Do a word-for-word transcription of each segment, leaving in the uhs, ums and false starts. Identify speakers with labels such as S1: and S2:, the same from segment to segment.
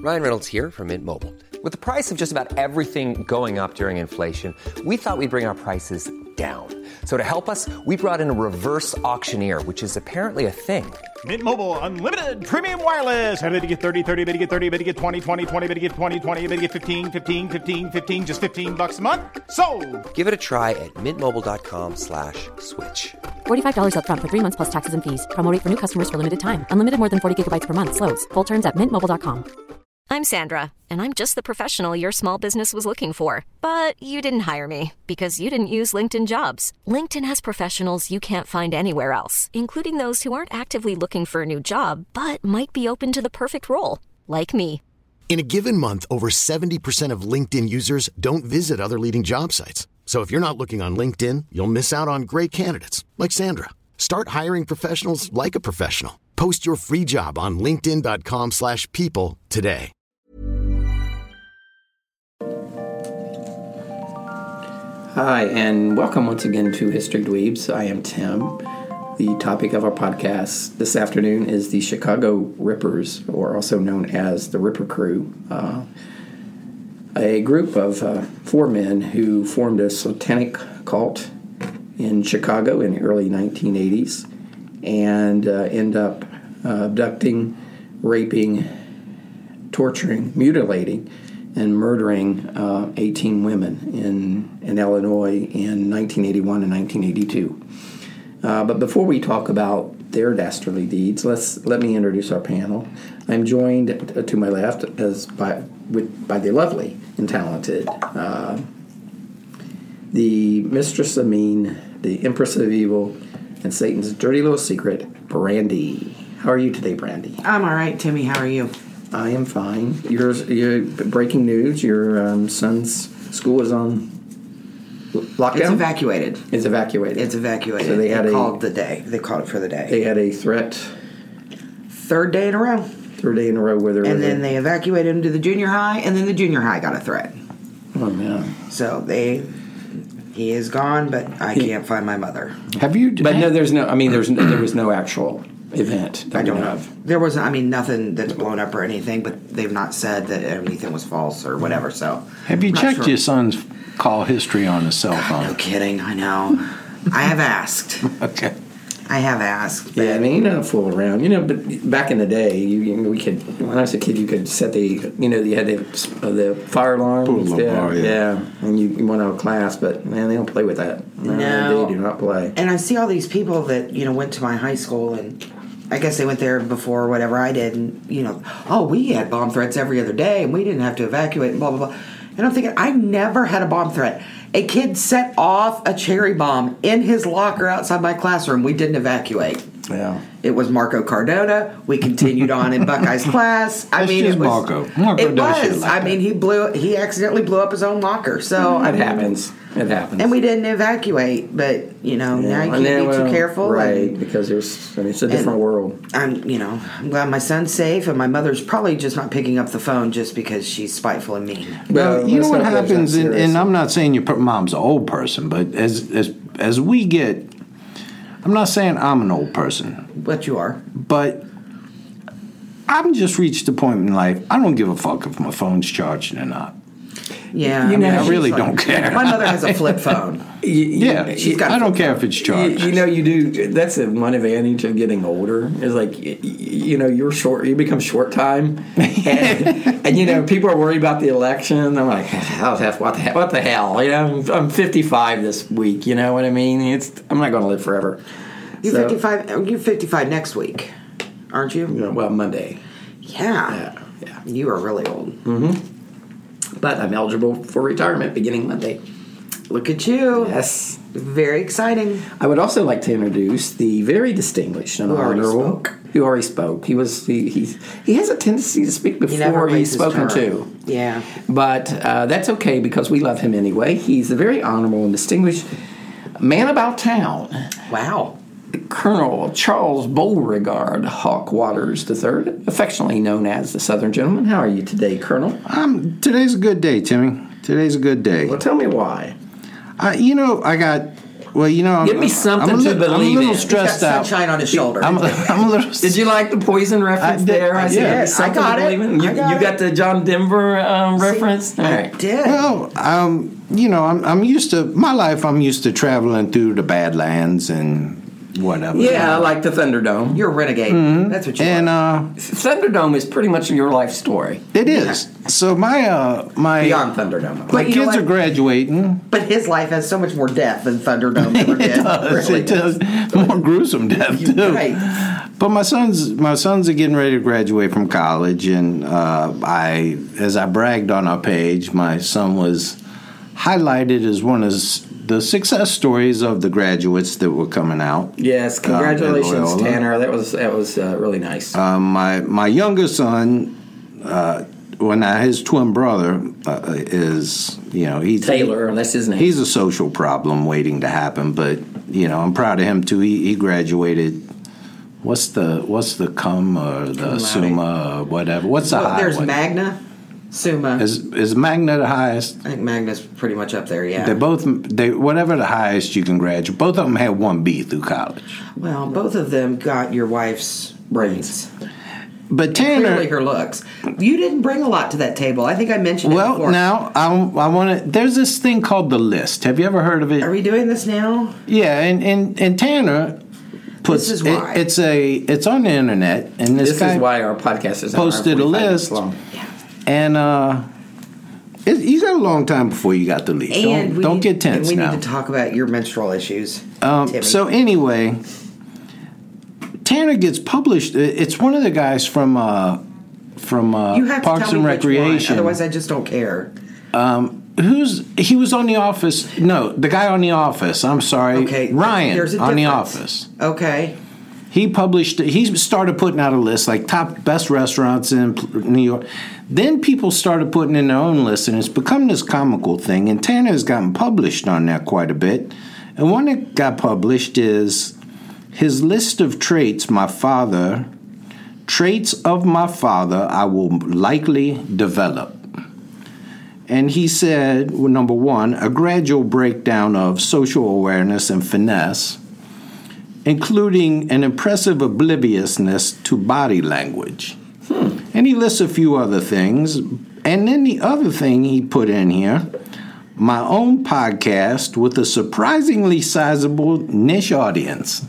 S1: Ryan Reynolds here from Mint Mobile. With the price of just about everything going up during inflation, we thought we'd bring our prices down. So to help us, we brought in a reverse auctioneer, which is apparently a thing.
S2: Mint Mobile Unlimited Premium Wireless. How to get thirty, thirty, how to get thirty, how to get twenty, twenty, twenty, how to get twenty, twenty, how to get fifteen, fifteen, fifteen, fifteen, just fifteen bucks a month? Sold!
S1: Give it a try at mintmobile.com slash switch.
S3: forty-five dollars up front for three months plus taxes and fees. Promo rate for new customers for limited time. Unlimited more than forty gigabytes per month. Slows full terms at mint mobile dot com.
S4: I'm Sandra, and I'm just the professional your small business was looking for. But you didn't hire me because you didn't use LinkedIn Jobs. LinkedIn has professionals you can't find anywhere else, including those who aren't actively looking for a new job, but might be open to the perfect role, like me.
S5: In a given month, over seventy percent of LinkedIn users don't visit other leading job sites. So if you're not looking on LinkedIn, you'll miss out on great candidates like Sandra. Start hiring professionals like a professional. Post your free job on linkedin.com slash people today.
S6: Hi, and welcome once again to History Dweebs. I am Tim. The topic of our podcast this afternoon is the Chicago Rippers, or also known as the Ripper Crew, uh, a group of uh, four men who formed a satanic cult in Chicago in the early nineteen eighties and uh, end up uh, abducting, raping, torturing, mutilating, and murdering uh, eighteen women in, in Illinois in nineteen eighty-one and nineteen eighty-two. Uh, but before we talk about their dastardly deeds, let's let me introduce our panel. I'm joined to my left as by with, by the lovely and talented, uh, the Mistress of Mean, the Empress of Evil, and Satan's dirty little secret, Brandy. How are you today, Brandy?
S7: I'm all right, Timmy. How are you?
S6: I am fine. Yours, your breaking news: your um, son's school is on lockdown.
S7: It's evacuated.
S6: It's evacuated.
S7: It's evacuated.
S6: So they had
S7: they
S6: a,
S7: called the day. They called it for the day.
S6: They had a threat.
S7: Third day in a row.
S6: Third day in a row where there
S7: and
S6: was
S7: then
S6: a,
S7: they evacuated him to the junior high, and then the junior high got a threat.
S6: Oh man!
S7: So they, he is gone, but I
S6: He,
S7: can't find my mother.
S6: Have you? But no, there's no. I mean, there's no, there was no actual event. That
S7: I don't
S6: we
S7: know.
S6: Have.
S7: There wasn't. I mean, nothing that's blown up or anything. But they've not said that anything was false or whatever. So
S8: have you
S7: I'm not
S8: checked
S7: sure.
S8: your son's call history on his cell phone?
S7: No kidding. I know. I have asked.
S8: Okay.
S7: I have asked.
S6: Yeah, I mean, you don't fool around. You know, but back in the day, you, you know, we could. When I was a kid, you could set the. You know, you had the uh, the fire alarm.
S8: Pull the
S6: yeah,
S8: bar, yeah.
S6: yeah, and you, you went out of class, but man, they don't play with that. No,
S7: No.
S6: they do not play.
S7: And I see all these people that, you know, went to my high school, and I guess they went there before whatever I did, and, you know, oh, we had bomb threats every other day, and we didn't have to evacuate, and blah, blah, blah. And I'm thinking, I never had a bomb threat. A kid set off a cherry bomb in his locker outside my classroom. We didn't evacuate.
S6: Yeah.
S7: It was Marco Cardona. We continued on in Buckeye's class. I
S8: That's
S7: mean,
S8: just
S7: it was
S8: Marco. Marco
S7: it
S8: does shit
S7: was.
S8: like
S7: I
S8: that.
S7: mean, he blew. He accidentally blew up his own locker. So
S6: It happens. It happens.
S7: and we didn't evacuate. But you know,
S6: Yeah,
S7: now you
S6: and
S7: can't
S6: then,
S7: be too
S6: well,
S7: careful.
S6: right?
S7: and-
S6: Because there's. I mean, it's a different
S7: and
S6: world.
S7: I'm, you know, I'm glad my son's safe, and my mother's probably just not picking up the phone just because she's spiteful and mean.
S8: Well,
S6: Well,
S8: you know
S6: let's
S8: what
S6: not go that
S8: happens, and,
S6: serious.
S8: and I'm not saying your mom's an old person, but as as as we get, I'm not saying I'm an old person,
S7: But you are.
S8: but I've just reached a point in life. I don't give a fuck if my phone's charged or not.
S7: Yeah,
S6: You know,
S7: mean,
S6: I
S7: she's
S8: really don't care.
S7: My mother has a flip phone.
S8: Yeah,
S7: she's got a
S8: I don't
S7: flip
S8: care
S7: phone.
S8: if it's
S6: You,
S8: charged.
S6: you know, you do. That's the one advantage of getting older. Is like, y- y- you know, you're short. You become short time, and, and you know, people are worried about the election. I'm like, oh, that's what the hell? What the hell? You know, I'm, I'm fifty-five this week. You know what I mean? It's. I'm not going to live forever.
S7: You're
S6: So-
S7: fifty-five. You're fifty-five next week, aren't you?
S6: You know, well, Monday.
S7: Yeah.
S6: Yeah, yeah.
S7: You are really old.
S6: But I'm eligible for retirement beginning Monday.
S7: Look at you.
S6: Yes.
S7: Very exciting.
S6: I would also like to introduce the very distinguished and
S7: Who already
S6: honorable
S7: spoke.
S6: who already spoke. He was he he, he has a tendency to speak
S7: He never
S6: before he's
S7: waits his
S6: spoken
S7: turn.
S6: to.
S7: Yeah.
S6: But uh, that's okay because we love him anyway. He's a very honorable and distinguished man about town,
S7: Wow.
S6: Colonel Charles Beauregard Hawk Waters the third, affectionately known as the Southern Gentleman. How are you today, Colonel?
S8: Um, today's a good day, Timmy. Today's a good day.
S6: Well, tell me why.
S8: Uh, you know, I got Well, you know, I'm,
S6: Give me something
S8: I'm a little,
S6: to believe
S8: I'm a little
S6: in.
S8: stressed
S7: He's got
S8: out.
S7: sunshine on his shoulder.
S8: I'm, I'm a little.
S6: Did you like the Poison reference
S8: I did-
S6: there?
S8: I
S6: said,
S8: did.
S6: "Give me
S7: I
S6: something
S7: got
S6: to
S7: it.
S6: believe in." You,
S7: I got
S6: you
S7: it.
S6: got the John Denver um, reference? All
S7: I
S6: right.
S7: did.
S8: Well, um, you know, I'm I'm used to my life. I'm used to traveling through the Badlands and whatever.
S6: Yeah, I like the Thunderdome.
S7: You're a renegade. That's what you
S8: and
S7: are.
S8: uh,
S6: Thunderdome is pretty much your life story.
S8: it is. So my uh my
S6: Beyond Thunderdome.
S8: my
S7: But you know
S8: kids are
S7: what?
S8: graduating.
S7: But his life has so much more death than Thunderdome ever did.
S8: It does.
S7: Really
S8: It does. More gruesome death too.
S7: Right.
S8: But my sons, my sons are getting ready to graduate from college, and uh, I, as I bragged on our page, my son was highlighted as one of the success stories of the graduates that were coming out.
S6: Yes,
S8: Um,
S6: congratulations,
S8: at Loyola.
S6: Tanner. That was that was uh, really nice.
S8: Um, my my younger son, uh, well, now his twin brother uh, is, you know, he's
S6: Taylor, that's his name.
S8: He's a social problem waiting to happen, but you know, I'm proud of him too. He, he graduated. What's the what's the cum or the
S7: Cum laude.
S8: summa or whatever? What's the
S7: Well,
S8: high
S7: there's
S8: one?
S7: Magna, Summa.
S8: Is is Magna the highest?
S7: I think Magna's pretty much up there, yeah.
S8: They both they whatever the highest you can graduate. Both of them had one B through college.
S7: Well, both of them got your wife's brains.
S8: But
S7: Clearly
S8: Tanner,
S7: her looks. You didn't bring a lot to that table. I think I mentioned it
S8: well,
S7: before.
S8: now I, I want to. There's this thing called the list. Have you ever heard of it?
S7: Are we doing this now?
S8: Yeah, and and, and Tanner puts
S7: This is
S8: it-
S7: why.
S8: it's a it's on the internet, and this,
S6: this
S8: guy
S6: is why our podcast is
S8: posted a list, and uh, it, you got a long time before you got the lead.
S7: And
S8: Don't,
S7: we
S8: don't
S7: need,
S8: get tense
S7: and we
S8: now.
S7: need to talk about your menstrual issues.
S8: Um,
S7: Timmy.
S8: so anyway, Tanner gets published. It's one of the guys from uh, from uh,
S7: you have
S8: Parks
S7: to tell
S8: and
S7: me which one,
S8: Recreation.
S7: otherwise I just don't care.
S8: Who's he was on The Office? No, the guy on The Office. I'm sorry,
S7: Okay,
S8: Ryan
S7: there's a
S8: on The
S7: difference.
S8: Office.
S7: Okay.
S8: He published. He started putting out a list like top best restaurants in New York. Then people started putting in their own list, and it's become this comical thing. And Tanner has gotten published on there quite a bit. And one that got published is his list of traits. My father, traits of my father, I will likely develop. And he said, well, number one, a gradual breakdown of social awareness and finesse, including an impressive obliviousness to body language. Hmm. And he lists a few other things. And then the other thing he put in here, my own podcast with a surprisingly sizable niche audience.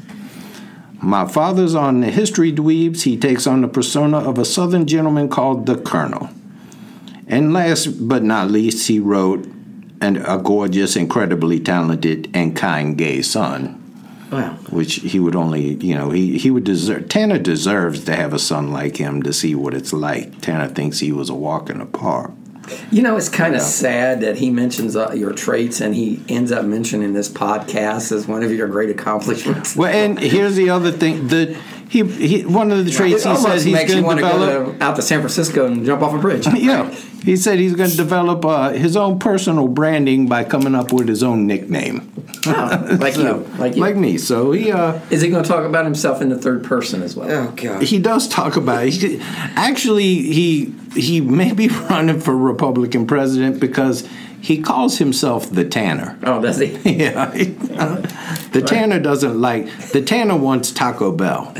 S8: My father's on the History Dweebs. He takes on the persona of a Southern gentleman called the Colonel. And last but not least, he wrote an, a gorgeous, incredibly talented, and kind gay son.
S7: Wow.
S8: Which he would only, you know, he, he would deserve. Tanner deserves to have a son like him to see what it's like. Tanner thinks he was a walk in the park.
S6: You know, it's kind of sad that he mentions uh, your traits and he ends up mentioning this podcast as one of your great accomplishments.
S8: Well, and here's the other thing that he, he one of the traits
S6: it
S8: he says
S6: almost
S8: he's
S6: makes you
S8: going
S6: want
S8: to
S6: to
S8: develop.
S6: go to, out to San Francisco and jump off a bridge.
S8: Yeah, he said he's going to develop uh, his own personal branding by coming up with his own nickname.
S6: Oh, like you, like you.
S8: Like me. So he uh,
S6: Is he going to talk about himself in the third person as well?
S7: Oh God.
S8: he does talk about it. He, actually, he he may be running for Republican president because he calls himself the Tanner.
S6: Oh, does he?
S8: Yeah, the Tanner doesn't like the Tanner wants Taco Bell.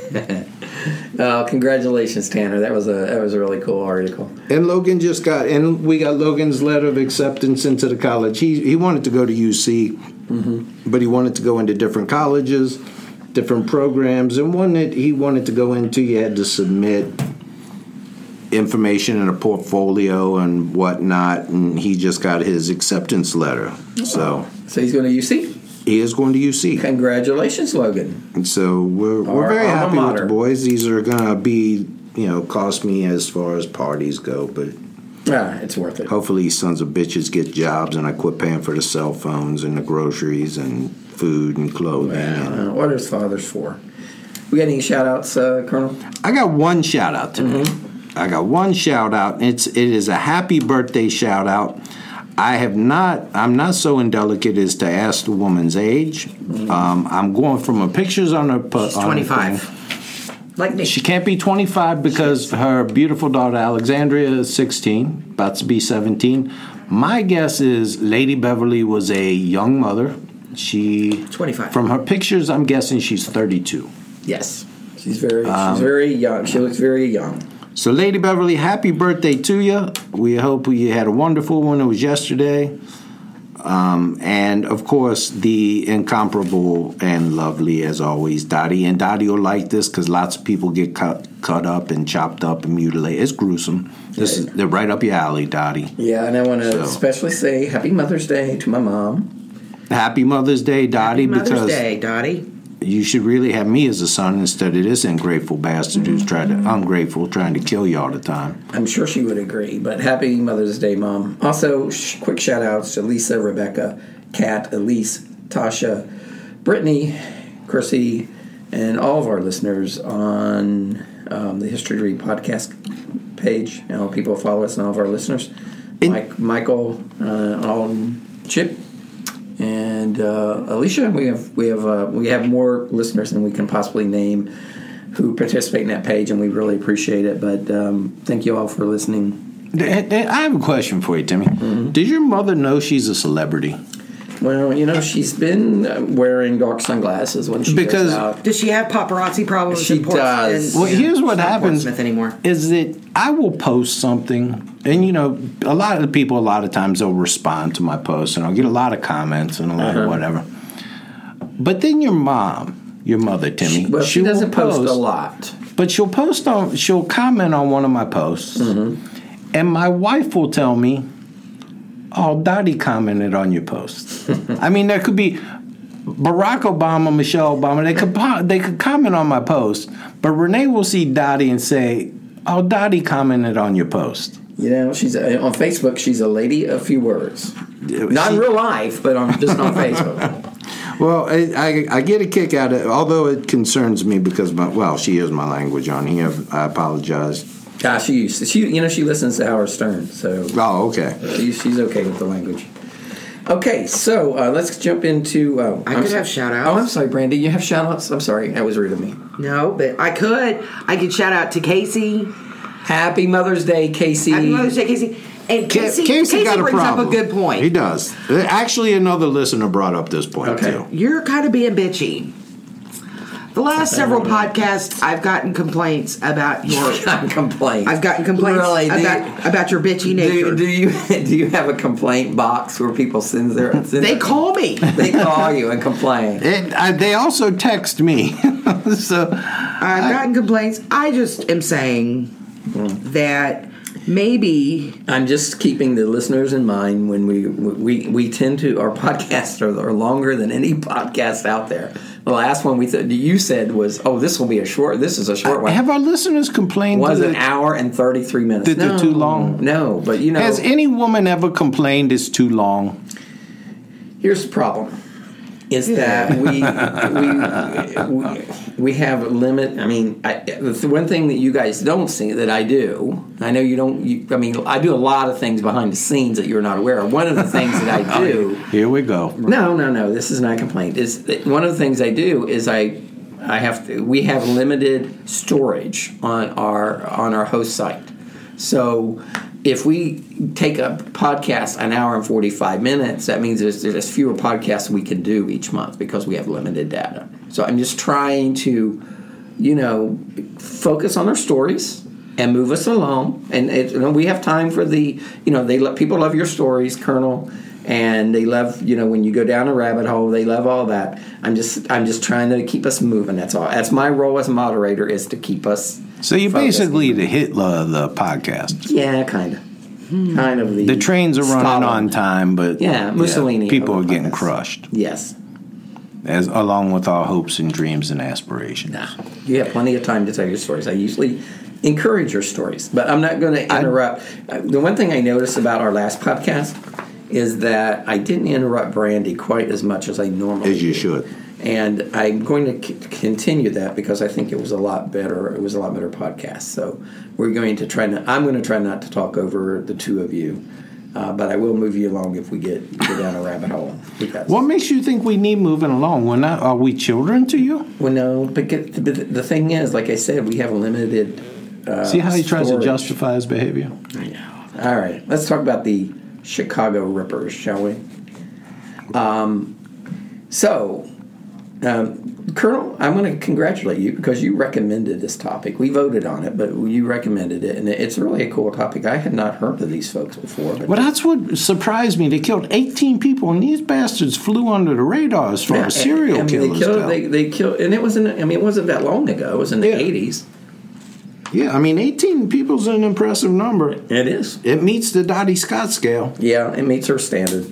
S6: Oh, congratulations, Tanner. That was a that was a really cool article.
S8: And Logan just got, and we got Logan's letter of acceptance into the college. He he wanted to go to U C, mm-hmm. but he wanted to go into different colleges, different programs, and one that he wanted to go into, you had to submit information in a portfolio and whatnot, and he just got his acceptance letter. So,
S6: So he's going to U C?
S8: he is going to U C.
S6: Congratulations, Logan.
S8: And so we're we're
S6: Our
S8: very
S6: alma
S8: happy with
S6: mater.
S8: the boys. These are going to be, you know, cost me as far as parties go, but
S6: Ah, it's worth it.
S8: hopefully these sons of bitches get jobs and I quit paying for the cell phones and the groceries and food and clothing. And
S6: Uh, what is fathers for? We got any shout outs, uh, Colonel?
S8: I got one shout out today.
S6: Mm-hmm.
S8: I got one shout out. It's it is a happy birthday shout out. I have not. I'm not so indelicate as to ask the woman's age.
S6: Mm-hmm.
S8: Um, I'm going from her pictures on her. pu-
S7: She's
S8: on her
S7: twenty-five.
S8: thing.
S7: Like me.
S8: She can't be twenty-five because her beautiful daughter Alexandria is sixteen, about to be seventeen. My guess is Lady Beverly was a young mother She
S6: twenty-five.
S8: From her pictures, I'm guessing she's thirty-two.
S6: Yes, she's very
S8: Um,
S6: she's very young. She looks very young.
S8: So, Lady Beverly, happy birthday to you. We hope you had a wonderful one. It was yesterday. Um, and, of course, the incomparable and lovely, as always, Dottie. And Dottie will like this because lots of people get cut, cut up and chopped up and mutilated. It's gruesome. This is they're right up your alley, Dottie.
S6: Yeah, and I want to
S8: So.
S6: especially say Happy Mother's Day to my mom.
S8: Happy Mother's Day, Dottie,
S7: Happy Mother's
S8: because
S7: Day, Dottie.
S8: you should really have me as a son instead of this ungrateful bastard who's trying to ungrateful, trying to kill you all the time.
S6: I'm sure she would agree, but Happy Mother's Day, Mom. Also, sh- quick shout-outs to Lisa, Rebecca, Kat, Elise, Tasha, Brittany, Chrissy, and all of our listeners on um, the History to Read podcast page. You know, people follow us and all of our listeners.
S8: In-
S6: Mike, Michael, uh, on Chip, and uh, Alicia. We have we have uh, we have more listeners than we can possibly name who participate in that page, and we really appreciate it. But um, thank you all for listening.
S8: I have a question for you, Timmy.
S6: Mm-hmm.
S8: Did your mother know she's a celebrity?
S6: Well, you know, she's been uh, wearing dark sunglasses when she
S8: Because-
S6: goes out.
S7: Does she have paparazzi problems?
S6: She
S7: in Port-
S6: does.
S7: in-
S8: Well, here's what
S7: she's not
S8: happens
S7: Portsmouth anymore.
S8: is that I will post something, and you know, a lot of the people, a lot of times they'll respond to my posts, and I'll get a lot of comments and a lot
S6: Uh-huh.
S8: of whatever. But then your mom, your mother, Timmy,
S6: Well, she,
S8: will
S6: doesn't post a lot.
S8: but she'll post on, she'll comment on one of my posts,
S6: Mm-hmm.
S8: and my wife will tell me, "Oh, Dottie commented on your post." I mean, there could be Barack Obama, Michelle Obama. They could po- they could comment on my post, but Renee will see Dottie and say, "Oh, Dottie commented on your post."
S6: You know, she's a, on Facebook. She's a lady of few words. Not in
S8: She-
S6: real life, but on just on Facebook.
S8: Well, I, I, I get a kick out of it, although it concerns me because, my, well, she is my language on here. I apologize.
S6: Gosh, she used to. She, you know, she listens to Howard Stern, so
S8: Oh, okay.
S6: she, she's okay with the language. Okay, so uh, let's jump into. Uh,
S7: I
S6: I'm
S7: could
S6: so-
S7: have shout-outs.
S6: Oh, I'm sorry, Brandy. You have shout-outs? I'm sorry. That was rude of me.
S7: No, but I could. I could shout out to Casey.
S6: Happy Mother's Day, Casey.
S7: Happy Mother's Day, Casey. And
S8: Ca-
S7: Casey,
S8: Casey got a
S7: brings
S8: problem.
S7: up a good point.
S8: He does. Actually, another listener brought up this point,
S6: Okay.
S8: too.
S7: You're kind of being bitchy. The last several podcasts, I've gotten complaints about your.
S6: Got complaints.
S7: I've gotten complaints
S6: Really? Do
S7: about,
S6: you-
S7: about your bitchy nature.
S6: Do, do you do you have a complaint box where people send their? Send
S7: they
S6: their-
S7: call me.
S6: They call you and complain.
S8: It, I, they also text me. so
S7: I've gotten complaints. I just am saying that maybe
S6: I'm just keeping the listeners in mind when we we we tend to our podcasts are, are longer than any podcast out there. The last one we th- you said was, oh, this will be a short. This is a short one.
S8: have our listeners complained
S6: was
S8: that
S6: an hour and thirty-three minutes.
S8: that they're
S6: no,
S8: too long?
S6: No, but you know,
S8: Has any woman ever complained it's too long?
S6: here's the problem. Is that we, we we we have a limit? I mean, I, the one thing that you guys don't see that I do, I know you don't. You, I mean, I do a lot of things behind the scenes that you're not aware of. One of the things that I do.
S8: Here we go.
S6: No, no, no. This is not a complaint. Is that one of the things I do is I, I have to, we have limited storage on our on our host site. So if we take a podcast an hour and forty-five minutes, that means there's there's fewer podcasts we can do each month because we have limited data. So I'm just trying to, you know, focus on our stories and move us along. And it, you know, we have time for the, you know, they let people love your stories, Colonel. And they love, you know, when you go down a rabbit hole, they love all that. I'm just, I'm just trying to keep us moving. That's all. That's my role as moderator, is to keep us.
S8: So you're
S6: focused.
S8: basically the Hitler of the podcast.
S6: Yeah, kind of, kind of the.
S8: The trains are running
S6: Stalin.
S8: on time, but
S6: Yeah, Mussolini
S8: people
S6: of
S8: are
S6: the
S8: getting
S6: podcast.
S8: crushed,
S6: Yes.
S8: as along with our hopes and dreams and aspirations.
S6: Nah, you have plenty of time to tell your stories. I usually encourage your stories, but I'm not going to interrupt. I, the one thing I noticed about our last podcast is that I didn't interrupt Brandy quite as much as I normally
S8: As you
S6: do.
S8: should.
S6: And I'm going to c- continue that because I think it was a lot better. It was a lot better podcast. So we're going to try not. I'm going to try not to talk over the two of you, uh, but I will move you along if we get go down a rabbit hole. Because
S8: What makes you think we need moving along? We're not. Are we children to you?
S6: well, no, but get, the, the thing is, like I said, we have a limited. Uh,
S8: See how he tries to
S6: storage.
S8: justify his behavior?
S6: I know. All right, let's talk about the Chicago Rippers, shall we? Um, So, um, Colonel, I'm going to congratulate you because you recommended this topic. We voted on it, but you recommended it, and it's really a cool topic. I had not heard of these folks before. But
S8: well, that's what surprised me. They killed eighteen people, and these bastards flew under the radar as far
S6: yeah,
S8: as serial
S6: I mean,
S8: killers
S6: they killed,
S8: go.
S6: they, they killed, and it wasn't. I mean, it wasn't that long ago. It was in the
S8: Yeah.
S6: eighties.
S8: Yeah, I mean, eighteen people's an impressive number.
S6: It is.
S8: It meets the Dottie Scott scale.
S6: Yeah, it meets her standard.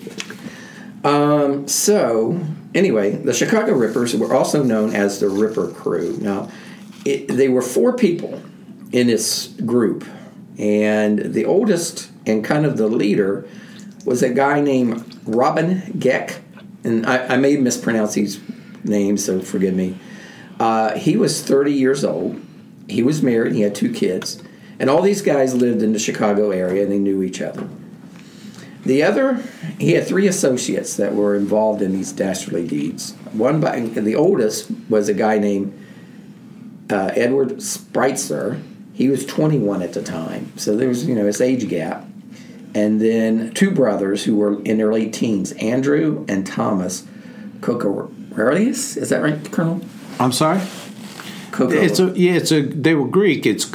S6: Um, so, anyway, the Chicago Rippers were also known as the Ripper Crew. Now, it, they were four people in this group, and the oldest and kind of the leader was a guy named Robin Geck, and I, I may mispronounce these names, so forgive me. Uh, he was thirty years old. He was married. He had two kids. And all these guys lived in the Chicago area, and they knew each other. The other, he had three associates that were involved in these dastardly deeds. One, by the oldest, was a guy named uh, Edward Spreitzer. He was twenty-one at the time, so there was, you know, this age gap. And then two brothers who were in their late teens, Andrew and Thomas Kokoralius. Is that right, Colonel?
S8: I'm sorry?
S6: Coco.
S8: It's a, yeah, it's a. They were Greek. It's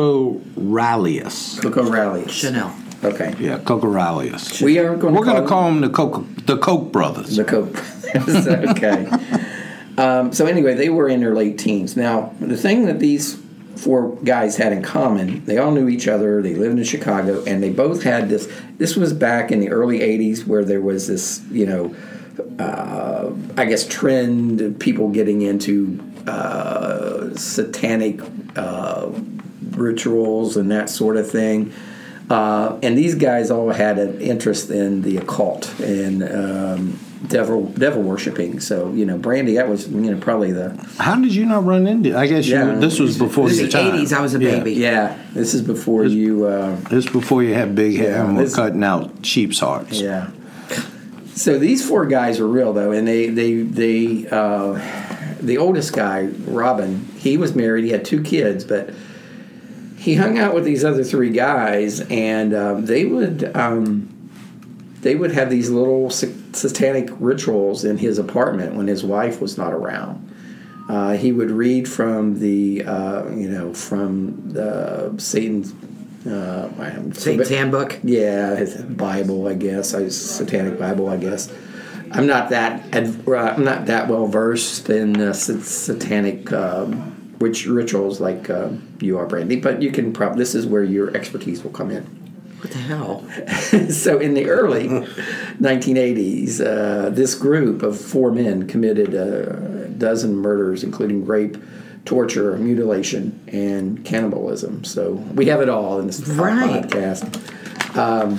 S8: Kokoralius.
S6: Kokoralius.
S7: Chanel.
S6: Okay.
S8: Yeah, Kokoralius.
S6: We are going to
S8: We're going to call them the Coke, the Koch brothers.
S6: The Koch brothers. Okay. um, so anyway, they were in their late teens. Now, the thing that these four guys had in common, they all knew each other. They lived in Chicago, and they both had this. This was back in the early eighties, where there was this, you know, uh, I guess trend of people getting into uh, satanic uh, rituals and that sort of thing. Uh, and these guys all had an interest in the occult and um, devil devil worshiping. So, you know, Brandy, that was, you know, probably the...
S8: How did you not run into? I guess
S6: Yeah.
S8: you, this was before
S7: This
S8: your
S7: is the
S8: time.
S7: eighties. I was a
S8: Yeah.
S7: baby.
S6: Yeah, this is before you... Uh,
S8: This is before you had big hair
S6: Yeah,
S8: and were
S6: this-
S8: cutting out sheep's hearts.
S6: yeah. So these four guys are real, though, and they... they, they uh, the oldest guy, Robin, he was married. He had two kids, but... He hung out with these other three guys, and um, they would um, they would have these little satanic rituals in his apartment when his wife was not around. Uh, he would read from the uh, you know from the Satan's uh,
S7: Satan's Handbook.
S6: Yeah, his Bible, I guess, his Satanic Bible, I guess. I'm not that I'm not that well versed in uh, satanic. Um, Which rituals like uh, you are, Brandy, but you can probably, this is where your expertise will come in.
S7: What the hell?
S6: So in the early nineteen eighties, uh, this group of four men committed a dozen murders, including rape, torture, mutilation, and cannibalism. So we have it all in this
S7: Right.
S6: podcast. Um,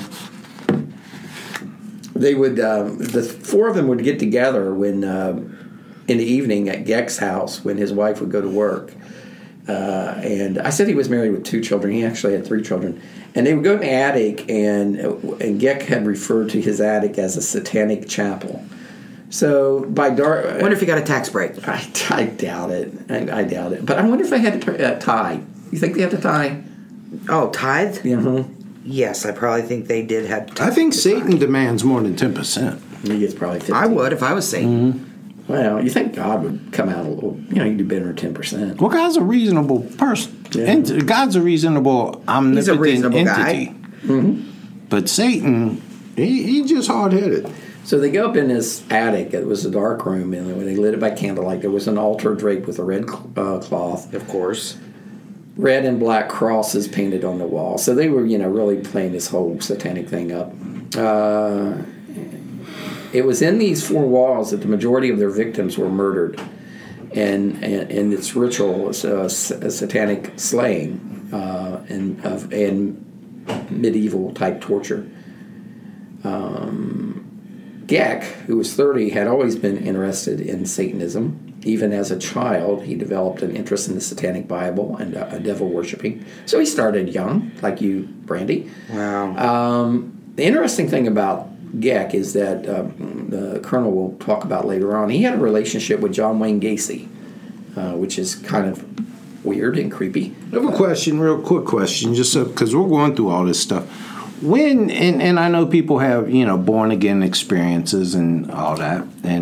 S6: they would, um, the four of them would get together when... Uh, in the evening at Geck's house when his wife would go to work. Uh, and I said he was married with two children. He actually had three children. And they would go in the attic, and, and Geck had referred to his attic as a satanic chapel. So by dark...
S7: I wonder if he got a tax break.
S6: I, I doubt it. I, I doubt it. But I wonder if they had to uh, tie. You think they had to tie?
S7: Oh, tithe?
S6: Yeah.
S7: Yes, I probably think they did have to.
S8: I think Satan demands more than ten percent.
S6: He gets probably fifteen.
S7: I would if I was Satan.
S8: Mm-hmm.
S6: Well, you think God would come out a little... You know, you do better than ten percent.
S8: Well, God's a reasonable person.
S6: Yeah.
S8: Ent- God's a reasonable, omnipotent
S7: He's a reasonable
S8: entity.
S7: guy.
S6: Mm-hmm.
S8: But Satan, he, he just hard-headed.
S6: So they go up in this attic. It was a dark room, and when they lit it by candlelight, there was an altar draped with a red uh, cloth.
S7: Of course.
S6: Red and black crosses painted on the wall. So they were, you know, really playing this whole satanic thing up. Uh, it was in these four walls that the majority of their victims were murdered. And, and, and its ritual was a, a satanic slaying uh, and, of, and medieval type torture. Um, Geck, who was thirty, had always been interested in Satanism. Even as a child, he developed an interest in the Satanic Bible and uh, devil worshipping. So he started young, like you, Brandy.
S7: Wow.
S6: Um, the interesting thing about Geck is that um, the Colonel will talk about later on. He had a relationship with John Wayne Gacy, uh, which is kind of weird and creepy.
S8: I have a question, real quick question, just because we're going through all this stuff. When, and, and I know people have, you know, born-again experiences and all that, and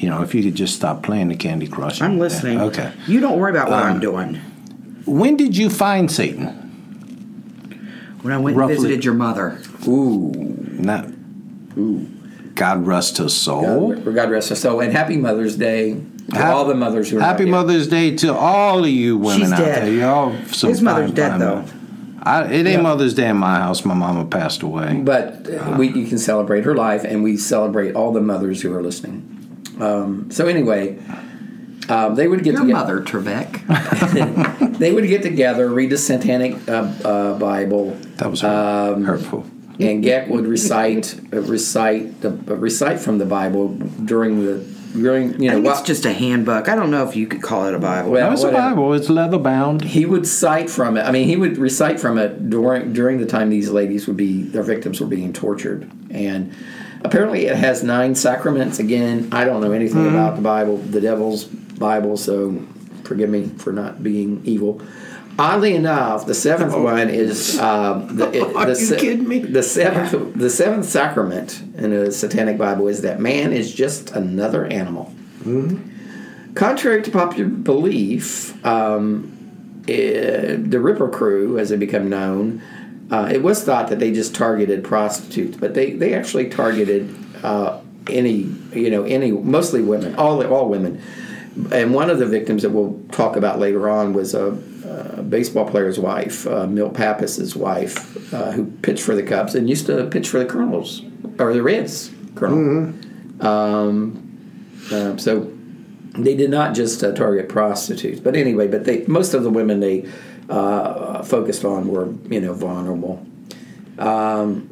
S8: you know, if you could just stop playing the Candy Crush.
S7: I'm listening.
S8: Okay.
S7: You don't worry about what
S8: Um,
S7: I'm doing.
S8: When did you find Satan?
S7: When I went
S8: roughly-
S7: and visited your mother.
S6: Ooh.
S8: Not. Ooh. God rest her soul.
S6: God, God rest her soul. And happy Mother's Day to
S8: Hap-
S6: all the mothers who are
S8: Happy
S6: not yet.
S8: Mother's Day to all of you women
S7: She's
S8: out
S7: dead.
S8: there. Y'all some
S7: His mother's
S8: fine,
S7: dead,
S8: fine
S7: though.
S8: women. I, it ain't
S6: Yeah.
S8: Mother's Day in my house. My mama passed away.
S6: But uh, we you can celebrate her life, and we celebrate all the mothers who are listening. Um, so anyway, um, they would get
S7: Your
S6: together.
S7: mother, Trebek.
S6: They would get together, read the Satanic uh, uh, Bible.
S8: That was hurt-
S6: Um,
S8: hurtful.
S6: And Geck would recite uh, recite the, uh, recite from the Bible during the during you
S7: I
S6: know.
S7: think
S6: while-
S7: it's just a handbook. I don't know if you could call it a Bible.
S6: Well,
S8: No, it's a
S6: whatever.
S8: Bible. It's leather bound.
S6: He would cite from it. I mean, he would recite from it during during the time these ladies would be their victims were being tortured, and apparently it has nine sacraments. Again, I don't know anything
S8: Mm-hmm.
S6: about the Bible, the Devil's Bible, so forgive me for not being evil. Oddly enough, the seventh one is um, the, it,
S8: Are
S6: the,
S8: you
S6: se-
S8: kidding me?
S6: the seventh the seventh sacrament in the Satanic Bible is that man is just another animal. Contrary to popular belief, um, eh, the Ripper Crew, as they become known, uh, it was thought that they just targeted prostitutes, but they, they actually targeted uh, any you know any mostly women, all all women. And one of the victims that we'll talk about later on was a, a baseball player's wife, uh, Milt Pappas's wife, uh, who pitched for the Cubs and used to pitch for the Colonels or the Reds. Colonel. Um, uh, so. They did not just uh, target prostitutes, but anyway, but they most of the women they uh, focused on were you know vulnerable. Um,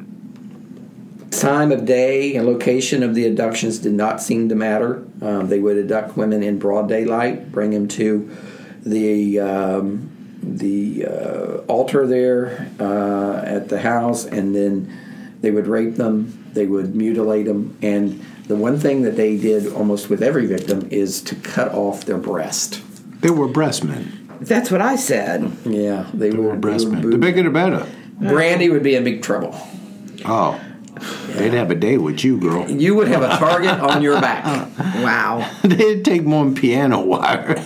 S6: time of day and location of the abductions did not seem to matter. Um, they would abduct women in broad daylight, bring them to the um, the uh, altar there uh, at the house, and then they would rape them. They would mutilate them, and the one thing that they did almost with every victim is to cut off their breast.
S8: They were breast men.
S7: That's what I said.
S6: Yeah, they,
S8: They
S6: were,
S8: were breast
S6: they were
S8: men. The
S6: boob-
S8: bigger the better.
S6: Brandy would be in big trouble.
S8: Oh. They'd have a day with you, girl.
S6: You would have a target on your back.
S7: Wow.
S8: They'd take more than piano wire.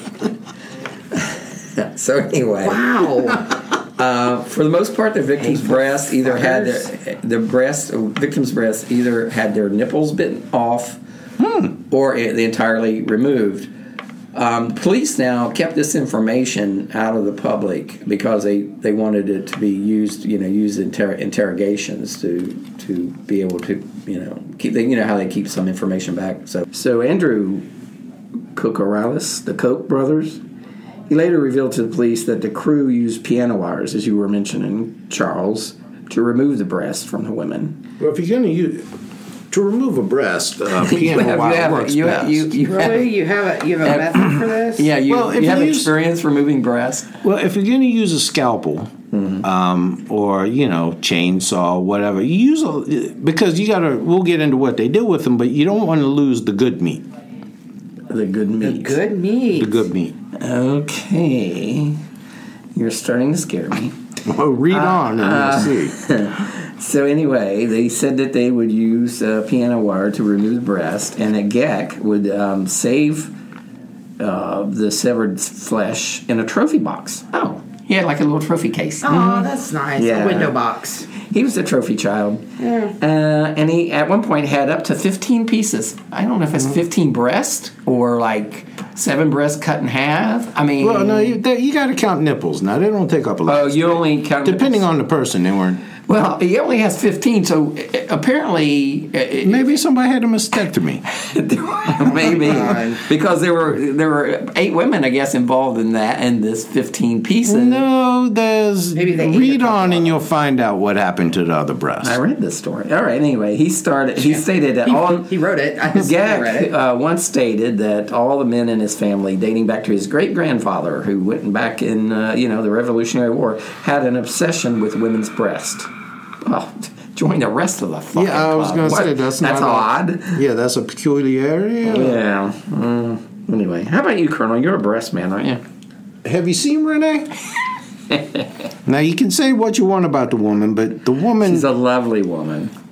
S6: So anyway,
S7: Wow.
S6: uh, for the most part, the victim's breast either had their, the breast victim's breast either had their nipples bitten off or it, they entirely removed. Um, police now kept this information out of the public because they, they wanted it to be used, you know, used in inter- interrogations to to be able to, you know, keep they, you know how they keep some information back. So so Andrew Kokoralis, the Koch brothers, he later revealed to the police that the crew used piano wires, as you were mentioning, Charles, to remove the breast from the women.
S8: Well, if you're going to use... To remove a breast, uh, piano
S6: you have,
S8: wire
S6: you have,
S8: works
S6: you,
S8: best.
S6: you, you have,
S7: Really? You have a you have a method for this?
S6: yeah, you,
S8: Well, if
S6: you have
S8: you use-
S6: experience removing breast.
S8: Well, if you're going to use a scalpel um, or, you know, chainsaw, whatever, you use a... Because you got to... We'll get into what they do with them, but you don't want to lose the good meat.
S6: The good meat.
S7: Good meat.
S8: The good meat.
S6: Okay. You're starting to scare me.
S8: Well, read on and you'll see.
S6: So anyway, they said that they would use uh, piano wire to remove the breast, and that Geck would um, save uh, the severed flesh in a trophy box. Oh, he had like a little trophy case.
S7: Oh, that's nice.
S6: Yeah.
S7: A window box.
S6: He was a trophy child. Uh, and he, at one point, had up to fifteen pieces. I don't know if it's fifteen breasts or like seven breasts cut in half. I mean...
S8: Well, no, you, they, you got to count nipples. Now, they don't take up a lot.
S6: Oh, you only count...
S8: Depending on the person, they weren't...
S6: Well, he only has fifteen, so uh, apparently... Uh,
S8: Maybe somebody had a mastectomy.
S6: maybe. Because there were there were eight women, I guess, involved in that, and this fifteen pieces.
S8: No, there's...
S7: Maybe they ate
S8: read
S7: a couple
S8: on
S7: of
S8: and you'll find out what happened to the other breast.
S6: I read this story. All right, anyway, he started. He stated that all...
S7: He wrote it. I just read
S6: Geck
S7: it.
S6: uh, once stated that all the men in his family, dating back to his great-grandfather, who went back in, uh, you know, the Revolutionary War, had an obsession with women's breasts. Oh, join the rest of the fucking
S8: Yeah, I was
S6: club.
S8: going to
S6: What?
S8: say, that's
S6: That's
S8: not...
S6: odd.
S8: A, yeah, that's a peculiarity.
S6: Yeah. Mm, anyway, how about you, Colonel? You're a breast man, aren't you?
S8: Have you seen Renee? Now, you can say what you want about the woman, but the woman...
S6: She's a lovely woman.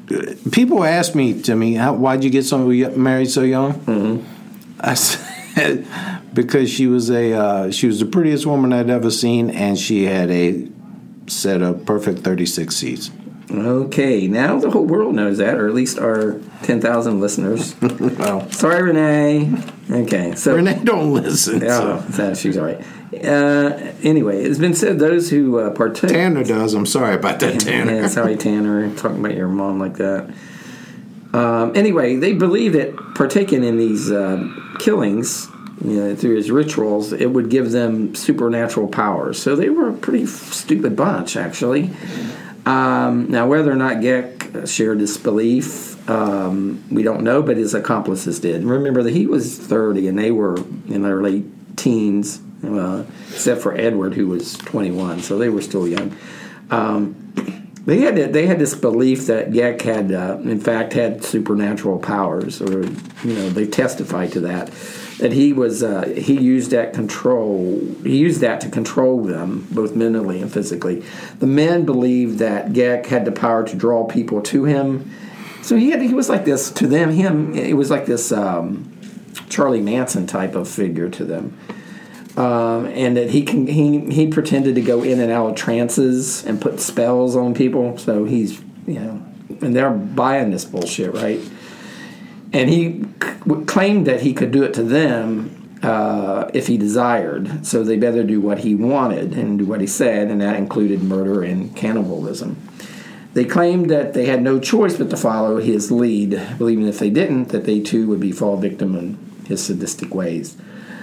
S8: people ask me, Timmy, how, why'd you get somebody married so young?
S6: Mm-hmm.
S8: I said because she was a uh, she was the prettiest woman I'd ever seen, and she had a set of perfect thirty-six seats.
S6: Okay, now the whole world knows that, or at least our ten thousand listeners.
S8: Well,
S6: sorry, Renee. Okay, so
S8: Renee don't listen.
S6: Oh,
S8: So.
S6: so she's all right. Uh, anyway, it's been said those who uh, partake.
S8: Tanner does. I'm sorry about that, Tanner.
S6: Yeah, sorry, Tanner. Talking about your mom like that. Um, anyway, they believe that partaking in these uh, killings, you know, through his rituals, it would give them supernatural powers. So they were a pretty f- stupid bunch, actually. Um, now, whether or not Geck shared this belief, um, we don't know, but his accomplices did. Remember that he was thirty and they were in their late teens, uh, except for Edward, who was twenty-one, so they were still young. Um, they had they had this belief that Geck had, uh, in fact, had supernatural powers, or you know, they testified to that. That he was uh, he used that control he used that to control them both mentally and physically. The men believed that Geck had the power to draw people to him. So he had he was like this to them. Him it was like this um, Charlie Manson type of figure to them, um, and that he can he he pretended to go in and out of trances and put spells on people. So he's you know, and they're buying this bullshit, right? And he c- claimed that he could do it to them uh, if he desired. So they better do what he wanted and do what he said, and that included murder and cannibalism. They claimed that they had no choice but to follow his lead, believing if they didn't, that they too would be fall victim in his sadistic ways.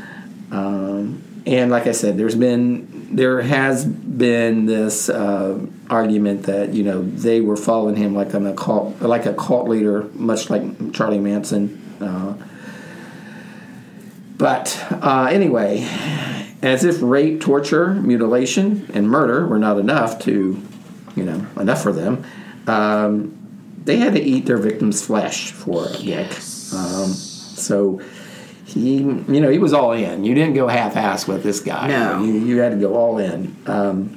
S6: Um, and like I said, there's been there has been this uh, argument that you know they were following him like an occult, like a cult leader, much like Charlie Manson. Uh, but uh, anyway, as if rape, torture, mutilation, and murder were not enough to, you know, enough for them, um, they had to eat their victims' flesh for Geck. Um, so. He, you know, he was all in. You didn't go half-assed with this guy.
S7: No.
S6: You, you had to go all in. Um,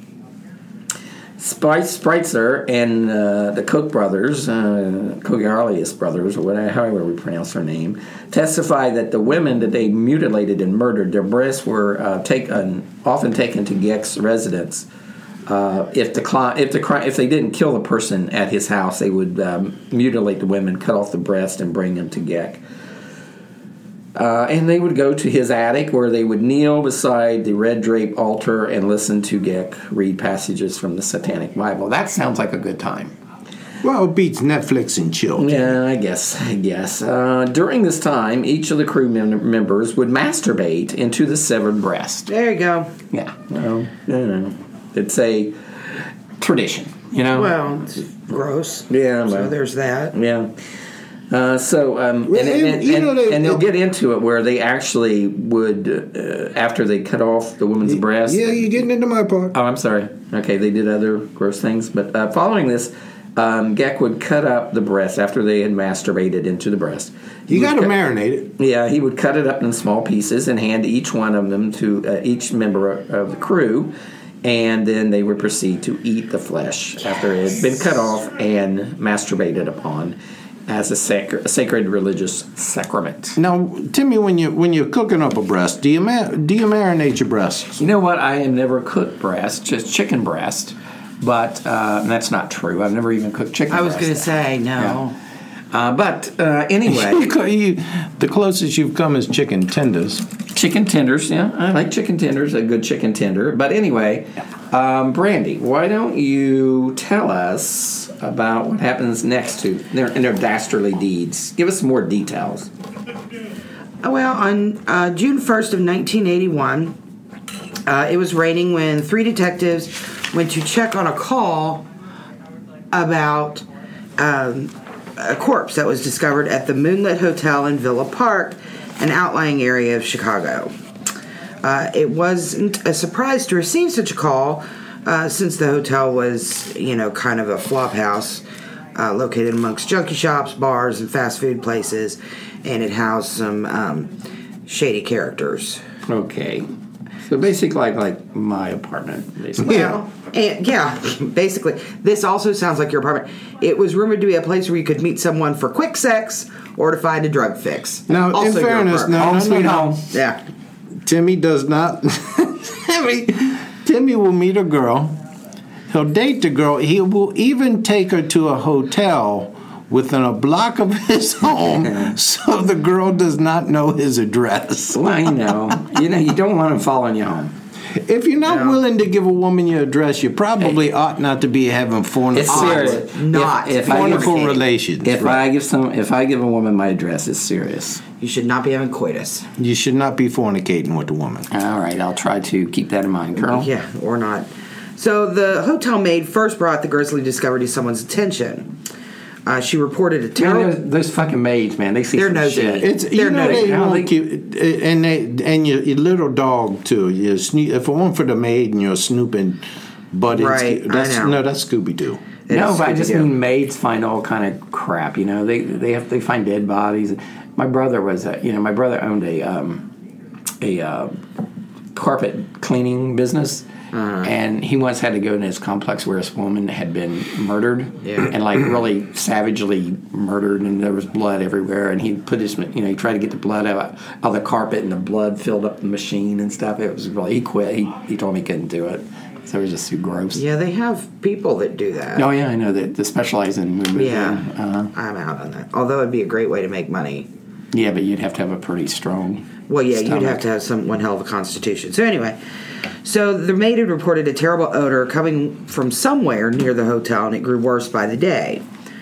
S6: Spritzer and uh, the Koch brothers, uh, Kogarlius brothers, or whatever, however we pronounce their name, testified that the women that they mutilated and murdered, their breasts were uh, taken, often taken to Geck's residence. Uh, if the cli- if the cri- if they didn't kill the person at his house, they would um, mutilate the women, cut off the breast, and bring them to Geck. Uh, and they would go to his attic where they would kneel beside the red drape altar and listen to Geck read passages from the Satanic Bible. That sounds like a good time.
S8: Well, it beats Netflix and chill.
S6: Yeah, I guess. I guess. Uh, during this time, each of the crew mem- members would masturbate into the severed breast.
S7: There you go.
S6: Yeah. Well, you know, it's a tradition, you know?
S7: Well, it's gross.
S6: Yeah, well,
S7: So there's that.
S6: Yeah. Uh, so, um,
S8: Well,
S6: and, and, and,
S8: you know, they-
S6: and they'll get into it where they actually would, uh, after they cut off the woman's breast.
S8: Yeah, you're getting into my part.
S6: Oh, I'm sorry. Okay, they did other gross things. But uh, following this, um, Geck would cut up the breast after they had masturbated into the breast. He
S8: You got to
S6: would cut-
S8: marinate it.
S6: Yeah, he would cut it up in small pieces and hand each one of them to uh, each member of the crew. And then they would proceed to eat the flesh after it had been cut off and masturbated upon, as a, sac- a sacred religious sacrament.
S8: Now, Timmy, when you when you're cooking up a breast, do you ma- do you marinate your breasts?
S6: You know what? I have never cooked breast, just chicken breast, but uh, that's not true. I've never even cooked chicken
S7: I was
S6: breast.
S7: going to say, no.
S6: Yeah. Uh, but uh, anyway,
S8: You- the closest you've come is chicken tenders.
S6: chicken tenders. Yeah, I like chicken tenders. A good chicken tender. But anyway, um, Brandy, why don't you tell us about what happens next to their in their dastardly deeds? Give us more details.
S7: Well, on uh, June first of nineteen eighty-one, uh, it was raining when three detectives went to check on a call about um, a corpse that was discovered at the Moonlit Hotel in Villa Park, an outlying area of Chicago. Uh, it wasn't a surprise to receive such a call, uh, since the hotel was, you know, kind of a flop house uh, located amongst junkie shops, bars, and fast food places, and it housed some um, shady characters.
S6: Okay. So basically, like like my apartment. Basically.
S7: Well, and yeah, basically. This also sounds like your apartment. It was rumored to be a place where you could meet someone for quick sex or to find a drug fix.
S8: Now,
S7: also
S8: in
S7: your
S8: fairness,
S7: apartment.
S8: no,
S6: Home
S8: no,
S6: sweet
S8: no, no.
S6: home.
S7: Yeah.
S8: Timmy does not. Timmy, Timmy will meet a girl. He'll date the girl. He will even take her to a hotel within a block of his home, so the girl does not know his address.
S6: Well, you know, you know, you don't want him following you home.
S8: If you're not
S7: No.
S8: willing to give a woman your address, you probably ought not to be having fornic-
S6: It's serious.
S7: Not.
S6: If, if I give,
S8: fornical relations.
S6: if I give some, if I give a woman my address, it's serious.
S7: You should not be having coitus.
S8: You should not be fornicating with a woman.
S6: All right, I'll try to keep that in mind, Colonel.
S7: Yeah, or not. So the hotel maid first brought the grisly discovery to someone's attention. Uh, she reported a
S6: Man,
S7: terrible...
S6: those, those fucking maids, man, they see
S7: They're
S6: some
S7: nosy.
S6: shit.
S8: It's
S7: They're
S8: you know
S7: nosy.
S8: they
S6: How
S8: won't
S6: they-
S8: keep and they and your, your little dog too. You sne- if it weren't for the maid and your snooping buddy,
S7: Right, I
S8: that's
S7: know.
S8: no, that's Scooby Doo.
S7: It
S6: no,
S7: is
S6: but I just
S7: Scooby-Doo.
S6: mean maids find all kind of crap. You know, they they have they find dead bodies. My brother was, a, you know, my brother owned a um, a uh, carpet cleaning business. Uh-huh. And he once had to go in his complex where this woman had been murdered,
S7: Yeah.
S6: and like really savagely murdered, and there was blood everywhere. And he put his, you know, he tried to get the blood out of, out of the carpet, and the blood filled up the machine and stuff. It was really, he quit. He, he told me he couldn't do it, so it was just too gross.
S7: Yeah, they have people that do that.
S6: Oh yeah, I know that. They specialize in movement.
S7: Yeah,
S6: uh,
S7: I'm out on that. Although it'd be a great way to make money.
S6: yeah, but you'd have to have a pretty strong.
S7: Well, yeah,
S6: stomach.
S7: you'd have to have some one hell of a constitution. So anyway, so the maid had reported a terrible odor coming from somewhere near the hotel, and it grew worse by the day.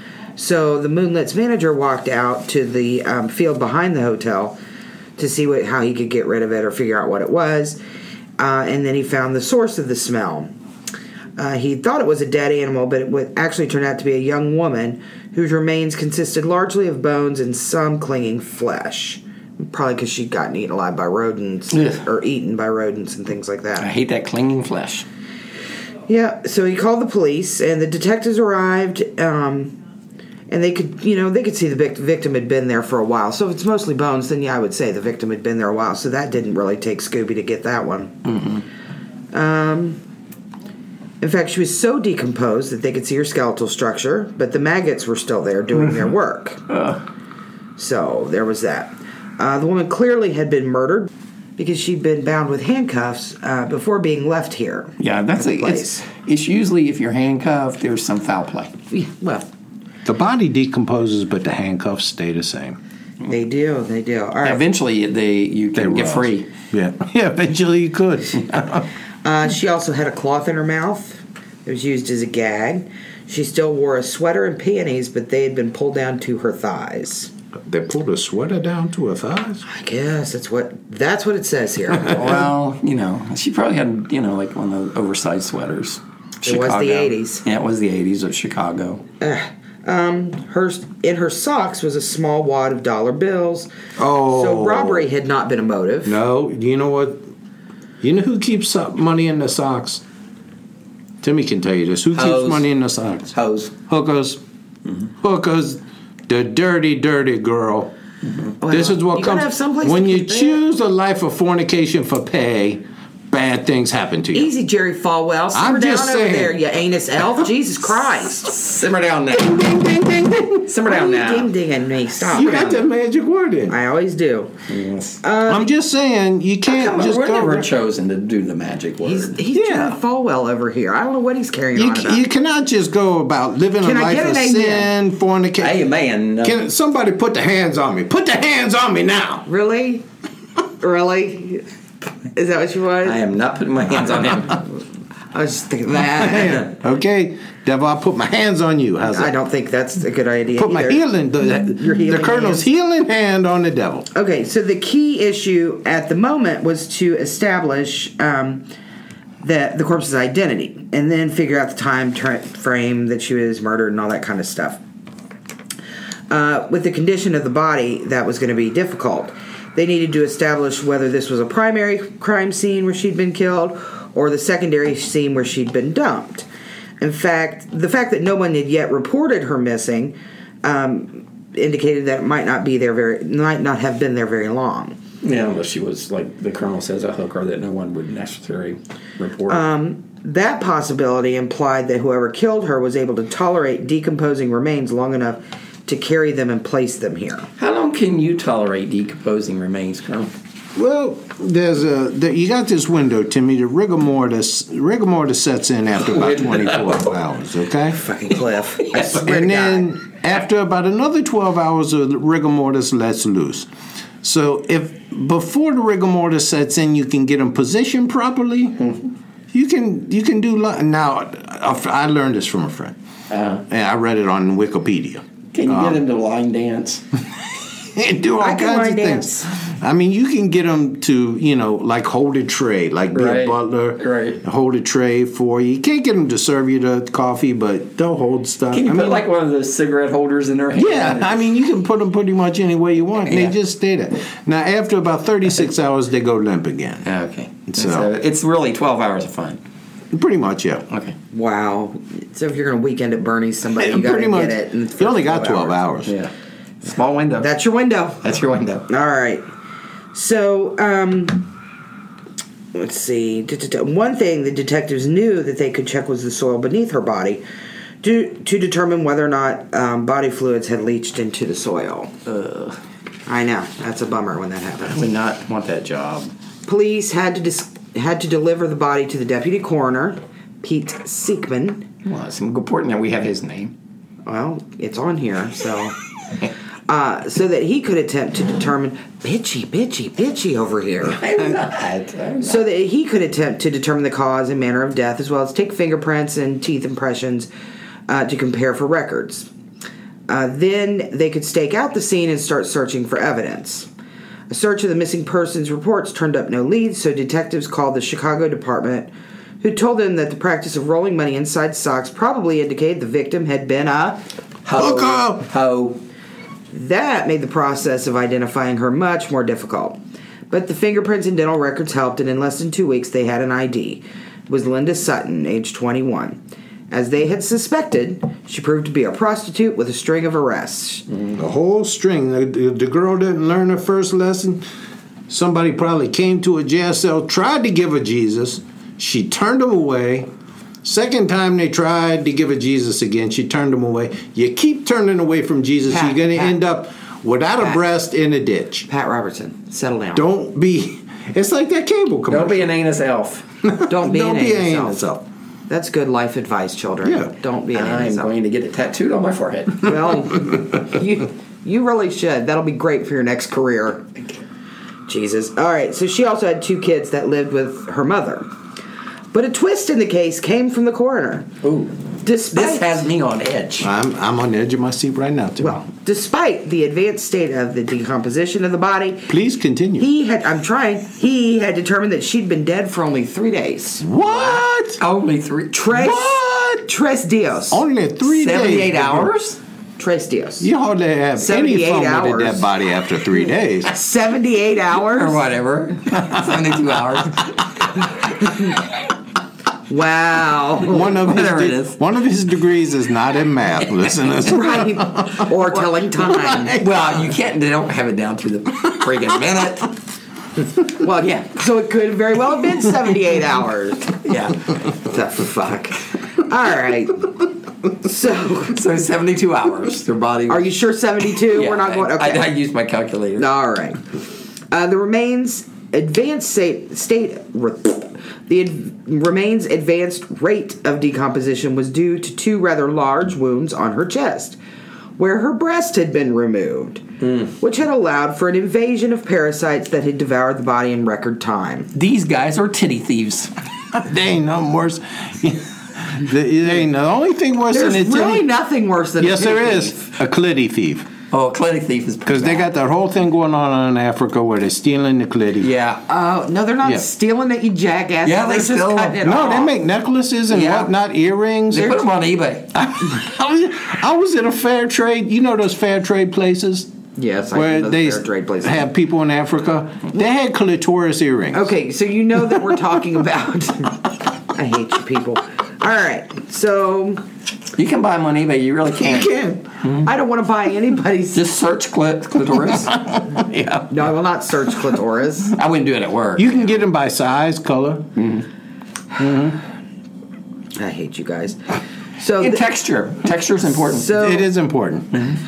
S7: So the Moonlit's manager walked out to the um, field behind the hotel to see what, how he could get rid of it or figure out what it was, uh, and then he found the source of the smell. Uh, he thought it was a dead animal, but it would actually turn out to be a young woman whose remains consisted largely of bones and some clinging flesh. Probably because she'd gotten eaten alive by rodents,
S6: Ugh.
S7: or eaten by rodents and things like
S6: I
S7: that.
S6: hate that clinging flesh.
S7: Yeah, so he called the police, and the detectives arrived, um, and they could, you know, they could see the vic- victim had been there for a while. So if it's mostly bones, then yeah, I would say the victim had been there a while. So that didn't really take Scooby to get that one. Mm-hmm. Um, in fact, she was so decomposed that they could see her skeletal structure, but the maggots were still there doing their work. So there was that. Uh, the woman clearly had been murdered because she'd been bound with handcuffs uh, before being left here.
S6: Yeah, that's
S7: at
S6: a,
S7: the
S6: it's,
S7: place.
S6: it's usually if you're handcuffed, there's some foul play.
S7: Yeah, well,
S8: The body decomposes, but the handcuffs stay the same.
S7: they do, they do. All right.
S6: Eventually, they you
S8: They
S6: can get
S8: rust.
S6: free.
S8: Yeah, yeah. Eventually, you could.
S7: Uh, she also had a cloth in her mouth. It was used as a gag. She still wore a sweater and panties, but they had been pulled down to her thighs.
S8: They pulled a sweater down to her thighs.
S7: I guess that's what that's what it says here.
S6: Well, you know, she probably had, you know, like one of those oversized sweaters.
S7: It was the eighties.
S6: Yeah, it was the eighties of Chicago.
S7: Um, her in her socks was a small wad of dollar bills.
S8: Oh.
S7: So robbery had not been a motive.
S8: No, you know what? You know who keeps so- money in the socks? Timmy can tell you this. Who
S6: Hose.
S8: keeps money in the socks?
S6: Hose.
S8: Hookers. Hookers. The dirty, dirty girl.
S7: Well,
S8: This is what
S7: you gotta
S8: comes
S7: have someplace
S8: when
S7: to
S8: you
S7: keep it.
S8: choose a life of fornication for pay. Bad things happen to you.
S7: Easy, Jerry Falwell. Simmer
S8: I'm
S7: down
S8: just
S7: over
S8: saying.
S7: there, you anus elf. Jesus Christ.
S6: Simmer down now. Simmer
S7: Why are
S6: down
S7: you
S6: now.
S7: ding dinging me? Stop.
S8: You got that magic word in.
S7: I always do.
S8: I'm just saying you can't just
S6: We're
S8: go.
S6: never chosen to do the magic word.
S7: He's, he's
S8: Yeah.
S7: Jerry Falwell over here. I don't know what he's carrying
S8: You,
S7: on about.
S8: you cannot just go about living
S7: Can
S8: a
S7: I
S8: life
S7: get
S8: of
S7: an amen?
S8: sin, fornication.
S6: Hey, man. No.
S8: Can somebody put the hands on me? Put the hands on me now.
S7: Really? Really? Is that what you want?
S6: I am not putting my hands on him.
S7: I was just thinking that.
S8: Okay, devil, I'll put my hands on you. How's
S7: I
S8: that?
S7: don't think that's a good idea.
S8: Put my
S7: either.
S8: healing, the,
S7: Your healing
S8: the colonel's
S7: hands.
S8: healing hand on the devil.
S7: Okay, so the key issue at the moment was to establish um, the the corpse's identity, and then figure out the time tra- frame that she was murdered and all that kind of stuff. Uh, with the condition of the body, that was going to be difficult. They needed to establish whether this was a primary crime scene where she'd been killed, or the secondary scene where she'd been dumped. In fact, the fact that no one had yet reported her missing um, indicated that it might not be there very, might not have been there very long.
S6: Yeah, unless she was, like the colonel says, a hooker that no one would necessarily report.
S7: Um, that possibility implied that whoever killed her was able to tolerate decomposing remains long enough to carry them and place them here.
S6: How long can you tolerate decomposing remains, Colonel?
S8: Well, there's a there, you got this window, Timmy. The rigor mortis rigor mortis sets in after about twenty-four hours. Okay,
S7: fucking Cliff. I swear
S8: and
S7: to
S8: then
S7: God.
S8: after about another twelve hours, the rigor mortis lets loose. So if before the rigor mortis sets in, you can get them positioned properly. Mm-hmm. You can you can do li- now. I learned this from a friend, uh, and I read it on Wikipedia.
S6: Can you
S8: um,
S6: get him to line dance?
S8: And do all
S7: I can
S8: kinds
S7: line
S8: of
S7: dance.
S8: things. I mean, you can get them to, you know, like hold a tray, like be
S6: Right.
S8: a butler,
S6: Right.
S8: hold a tray for you. You can't get them to serve you the coffee, but they'll hold stuff.
S6: Can you
S8: I
S6: put
S8: mean,
S6: like one of those cigarette holders in their hand?
S8: yeah, I mean, you can put them pretty much any way you want. And
S6: Yeah.
S8: They just stay there. Now, after about thirty-six hours, they go limp again.
S6: Okay.
S8: So-
S6: So it's really twelve hours of fun.
S8: Pretty much, yeah.
S6: Okay.
S7: Wow. So if you're going to weekend at Bernie's somebody, you got to
S8: pretty much.
S7: get it. in the
S8: You only
S7: first
S8: got twelve hours.
S6: Yeah. Small window.
S7: That's your window.
S6: That's your window.
S7: All right. So, um, let's see. One thing the detectives knew that they could check was the soil beneath her body to, to determine whether or not um, body fluids had leached into the soil.
S6: Ugh.
S7: I know. That's a bummer when that
S6: I
S7: happens.
S6: would not want that job.
S7: Police had to dis- had to deliver the body to the deputy coroner, Pete Siekman.
S6: Well, it's important that we have his name.
S7: Well, it's on here, so... Uh, so that he could attempt to determine bitchy, bitchy, bitchy over here.
S6: I'm not. I'm not.
S7: So that he could attempt to determine the cause and manner of death, as well as take fingerprints and teeth impressions uh, to compare for records. Uh, then they could stake out the scene and start searching for evidence. A search of the missing persons reports turned up no leads, so detectives called the Chicago department, who told them that the practice of rolling money inside socks probably indicated the victim had been a
S6: Ho.
S8: Ho.
S6: Ho.
S7: That made the process of identifying her much more difficult. But the fingerprints and dental records helped, and in less than two weeks they had an I D. It was Linda Sutton, age twenty-one. As they had suspected, she proved to be a prostitute with a string of arrests.
S8: The whole string. The, the, the girl didn't learn her first lesson. Somebody probably came to a jail cell, tried to give her Jesus. She turned him away. Second time they tried to give her Jesus again, she turned him away. You keep turning away from Jesus,
S7: Pat,
S8: you're going to
S7: Pat.
S8: end up without
S7: Pat.
S8: a breast in a ditch.
S7: Pat Robertson, settle down.
S8: Don't be. It's like that cable commercial.
S6: Don't be an anus elf.
S7: Don't be
S8: Don't
S7: an
S8: be an
S7: anus
S8: anus
S7: elf.
S8: elf.
S7: That's good life advice, children.
S8: Yeah.
S7: Don't be an
S6: I'm
S7: anus elf.
S6: going to get it tattooed on my forehead.
S7: Well, you you really should. That'll be great for your next career. Jesus. All right. So she also had two kids that lived with her mother. But a twist in the case came from the coroner.
S6: Ooh.
S7: Despite,
S6: This has me on edge.
S8: I'm, I'm on the edge of my seat right now, too.
S7: well, despite the advanced state of the decomposition of the body,
S8: Please continue.
S7: he had. I'm trying. He had determined that she'd been dead for only three days.
S8: What?
S6: Only three.
S7: Tres.
S8: What?
S7: Tres dias.
S8: Only three
S6: seventy-eight
S8: days.
S6: hours?
S7: Tres dias.
S8: You hardly have any
S7: seventy-eight
S8: fun with a
S7: hours.
S8: dead body after three days.
S7: Seventy-eight hours.
S6: Or whatever. seventy-two hours.
S7: Wow.
S8: One of his
S6: Whatever it
S8: de-
S6: is.
S8: one of his degrees is not in math, listeners.
S7: Right. Or telling time.
S6: Well, you can't. They don't have it down to the friggin' minute.
S7: Well, yeah. So it could very well have been seventy-eight hours.
S6: Yeah.
S7: The fuck. All right. So,
S6: So seventy-two hours. Their body.
S7: are you sure seventy-two?
S6: Yeah,
S7: We're not going.
S6: I,
S7: Okay.
S6: I, I used my calculator.
S7: All right. Uh, the remains advanced state state the ad, remains advanced rate of decomposition was due to two rather large wounds on her chest, where her breast had been removed, mm. which had allowed for an invasion of parasites that had devoured the body in record time.
S6: These guys are titty thieves.
S8: They ain't nothing worse. They ain't the only thing worse
S7: There's
S8: than a
S7: really
S8: titty-
S7: nothing worse than
S8: Yes,
S7: a titty
S8: there is
S7: thief.
S8: a clitty thief.
S6: Oh, clinic thief is
S8: Because they got that whole thing going on in Africa where they're stealing the clitty.
S6: Yeah.
S7: Oh, no, they're not
S8: Yeah.
S7: stealing it, you jackass.
S6: Yeah,
S7: they're
S6: they
S7: just
S6: steal
S7: cutting it
S6: them.
S8: No,
S7: off.
S8: they make necklaces and
S6: Yeah.
S8: whatnot, earrings.
S6: They put them on eBay.
S8: I was, I was at a fair trade. You know those fair trade places?
S7: Yes, I
S8: where
S7: know those
S8: they
S7: fair trade places.
S8: have people in Africa. They had clitoris earrings.
S7: Okay, so you know that we're talking about. I hate you people. All right, so
S6: You can buy them on eBay. You really can.
S7: You can. Mm-hmm. I don't want to buy anybody's.
S6: Just search clit- clitoris.
S8: Yeah.
S7: No, I will not search clitoris.
S6: I wouldn't do it at work.
S8: You can get them by size, color.
S6: Mm-hmm.
S7: Mm-hmm. I hate you guys. So
S6: and
S7: th-
S6: texture. Texture is important.
S8: So it is important.
S6: Mm-hmm.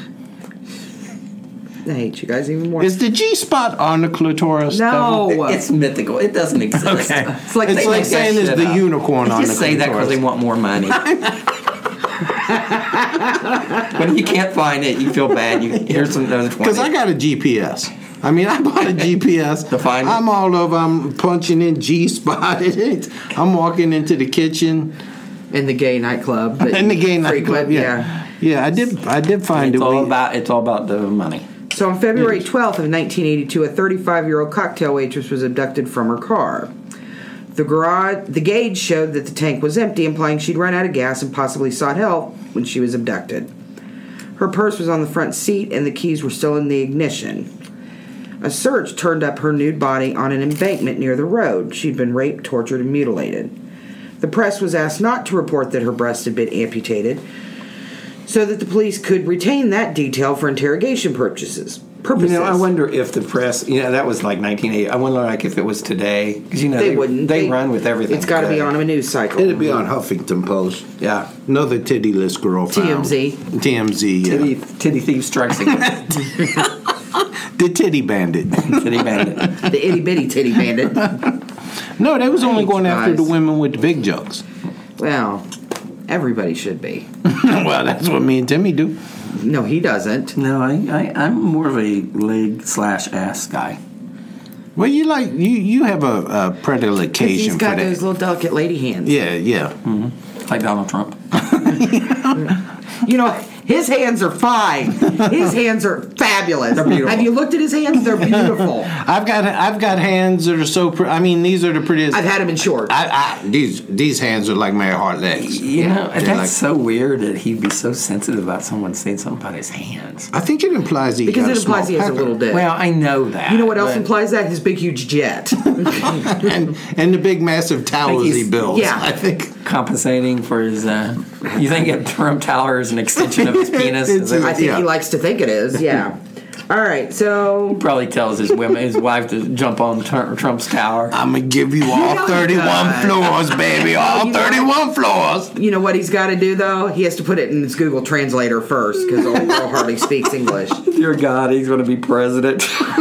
S7: I hate you guys even more.
S8: Is the G spot on the clitoris?
S7: No,
S6: it, it's mythical. It doesn't exist.
S8: Okay,
S6: it's like,
S8: it's like saying is the
S6: up.
S8: unicorn on the
S6: Just say
S8: clitoris.
S6: that because they want more money. When you can't find it, you feel bad. You here's another twenty.
S8: Because I got a G P S. I mean, I bought a G P S.
S6: To find it?
S8: I'm all over. I'm punching in G spot. I'm walking into the kitchen.
S7: In the gay nightclub. that
S8: In the gay
S7: you
S8: nightclub,
S7: frequent,
S8: yeah. yeah, I did. I did find
S6: it's
S8: it.
S6: all
S8: We-
S6: about it's all about the money.
S7: So on February twelfth of nineteen eighty-two, a thirty-five-year-old cocktail waitress was abducted from her car. The garage, the gauge showed that the tank was empty, implying she'd run out of gas and possibly sought help when she was abducted. Her purse was on the front seat, and the keys were still in the ignition. A search turned up her nude body on an embankment near the road. She'd been raped, tortured, and mutilated. The press was asked not to report that her breast had been amputated, so that the police could retain that detail for interrogation purposes. Purposes.
S6: You know, I wonder if the press, you know, that was like nineteen eighty. I wonder, like, if it was today, because you know
S7: They
S6: they,
S7: wouldn't.
S6: They,
S7: They-
S6: run with everything.
S7: It's got to be
S6: today.
S7: on a news cycle.
S8: It'd be on Huffington Post.
S6: Yeah,
S8: Another tittyless girl found.
S7: T M Z.
S8: T M Z, yeah.
S6: titty, titty thief strikes again.
S8: The titty bandit.
S6: Titty bandit.
S7: The itty bitty titty bandit.
S8: No, they was only
S7: hate
S8: going
S7: you
S8: after
S7: guys.
S8: the women with the big jugs.
S7: Well, everybody should be.
S8: Well, that's what me and Timmy do.
S7: No, he doesn't.
S6: No, I, I, I'm more of a leg slash ass guy.
S8: Well, you like you you have a, a
S7: 'Cause
S8: predilection
S7: he's
S8: for
S7: got
S8: that.
S7: those little delicate lady hands.
S8: Yeah, yeah.
S6: Mm-hmm. Like Donald Trump.
S7: You know, his hands are fine. His hands are fabulous.
S6: They're beautiful.
S7: Have you looked at his hands? They're beautiful.
S8: I've got I've got hands that are so. Pre- I mean, these are the prettiest.
S7: I've had him in shorts.
S8: I, I, these these hands are like Mary Hart legs.
S6: You know,
S8: They're
S6: that's
S8: like-
S6: so weird that he'd be so sensitive about someone saying something about his hands.
S8: I think it implies he
S7: because
S8: got
S7: it
S8: a small
S7: implies he has a
S8: pepper.
S7: little dick.
S6: Well, I know that.
S7: you know what else
S6: but
S7: implies that? His big, huge jet.
S8: and and the big massive towers
S6: he's-
S8: he builds.
S7: yeah.
S8: I think.
S6: Compensating for his. Uh, you think a Trump Tower is an extension of his penis? Is
S8: It's-
S6: that-
S7: I think
S8: Yeah.
S7: he likes to think it is. Yeah. All right. So
S6: probably tells his women, his wife, to jump on Tr- Trump's tower.
S8: I'm gonna give you all
S7: know he
S8: thirty-one
S7: does.
S8: floors, baby. All
S7: You know-
S8: thirty-one floors.
S7: you know what he's got to do though? He has to put it in his Google Translator first because old girl hardly speaks English.
S6: Dear God, he's going to be president.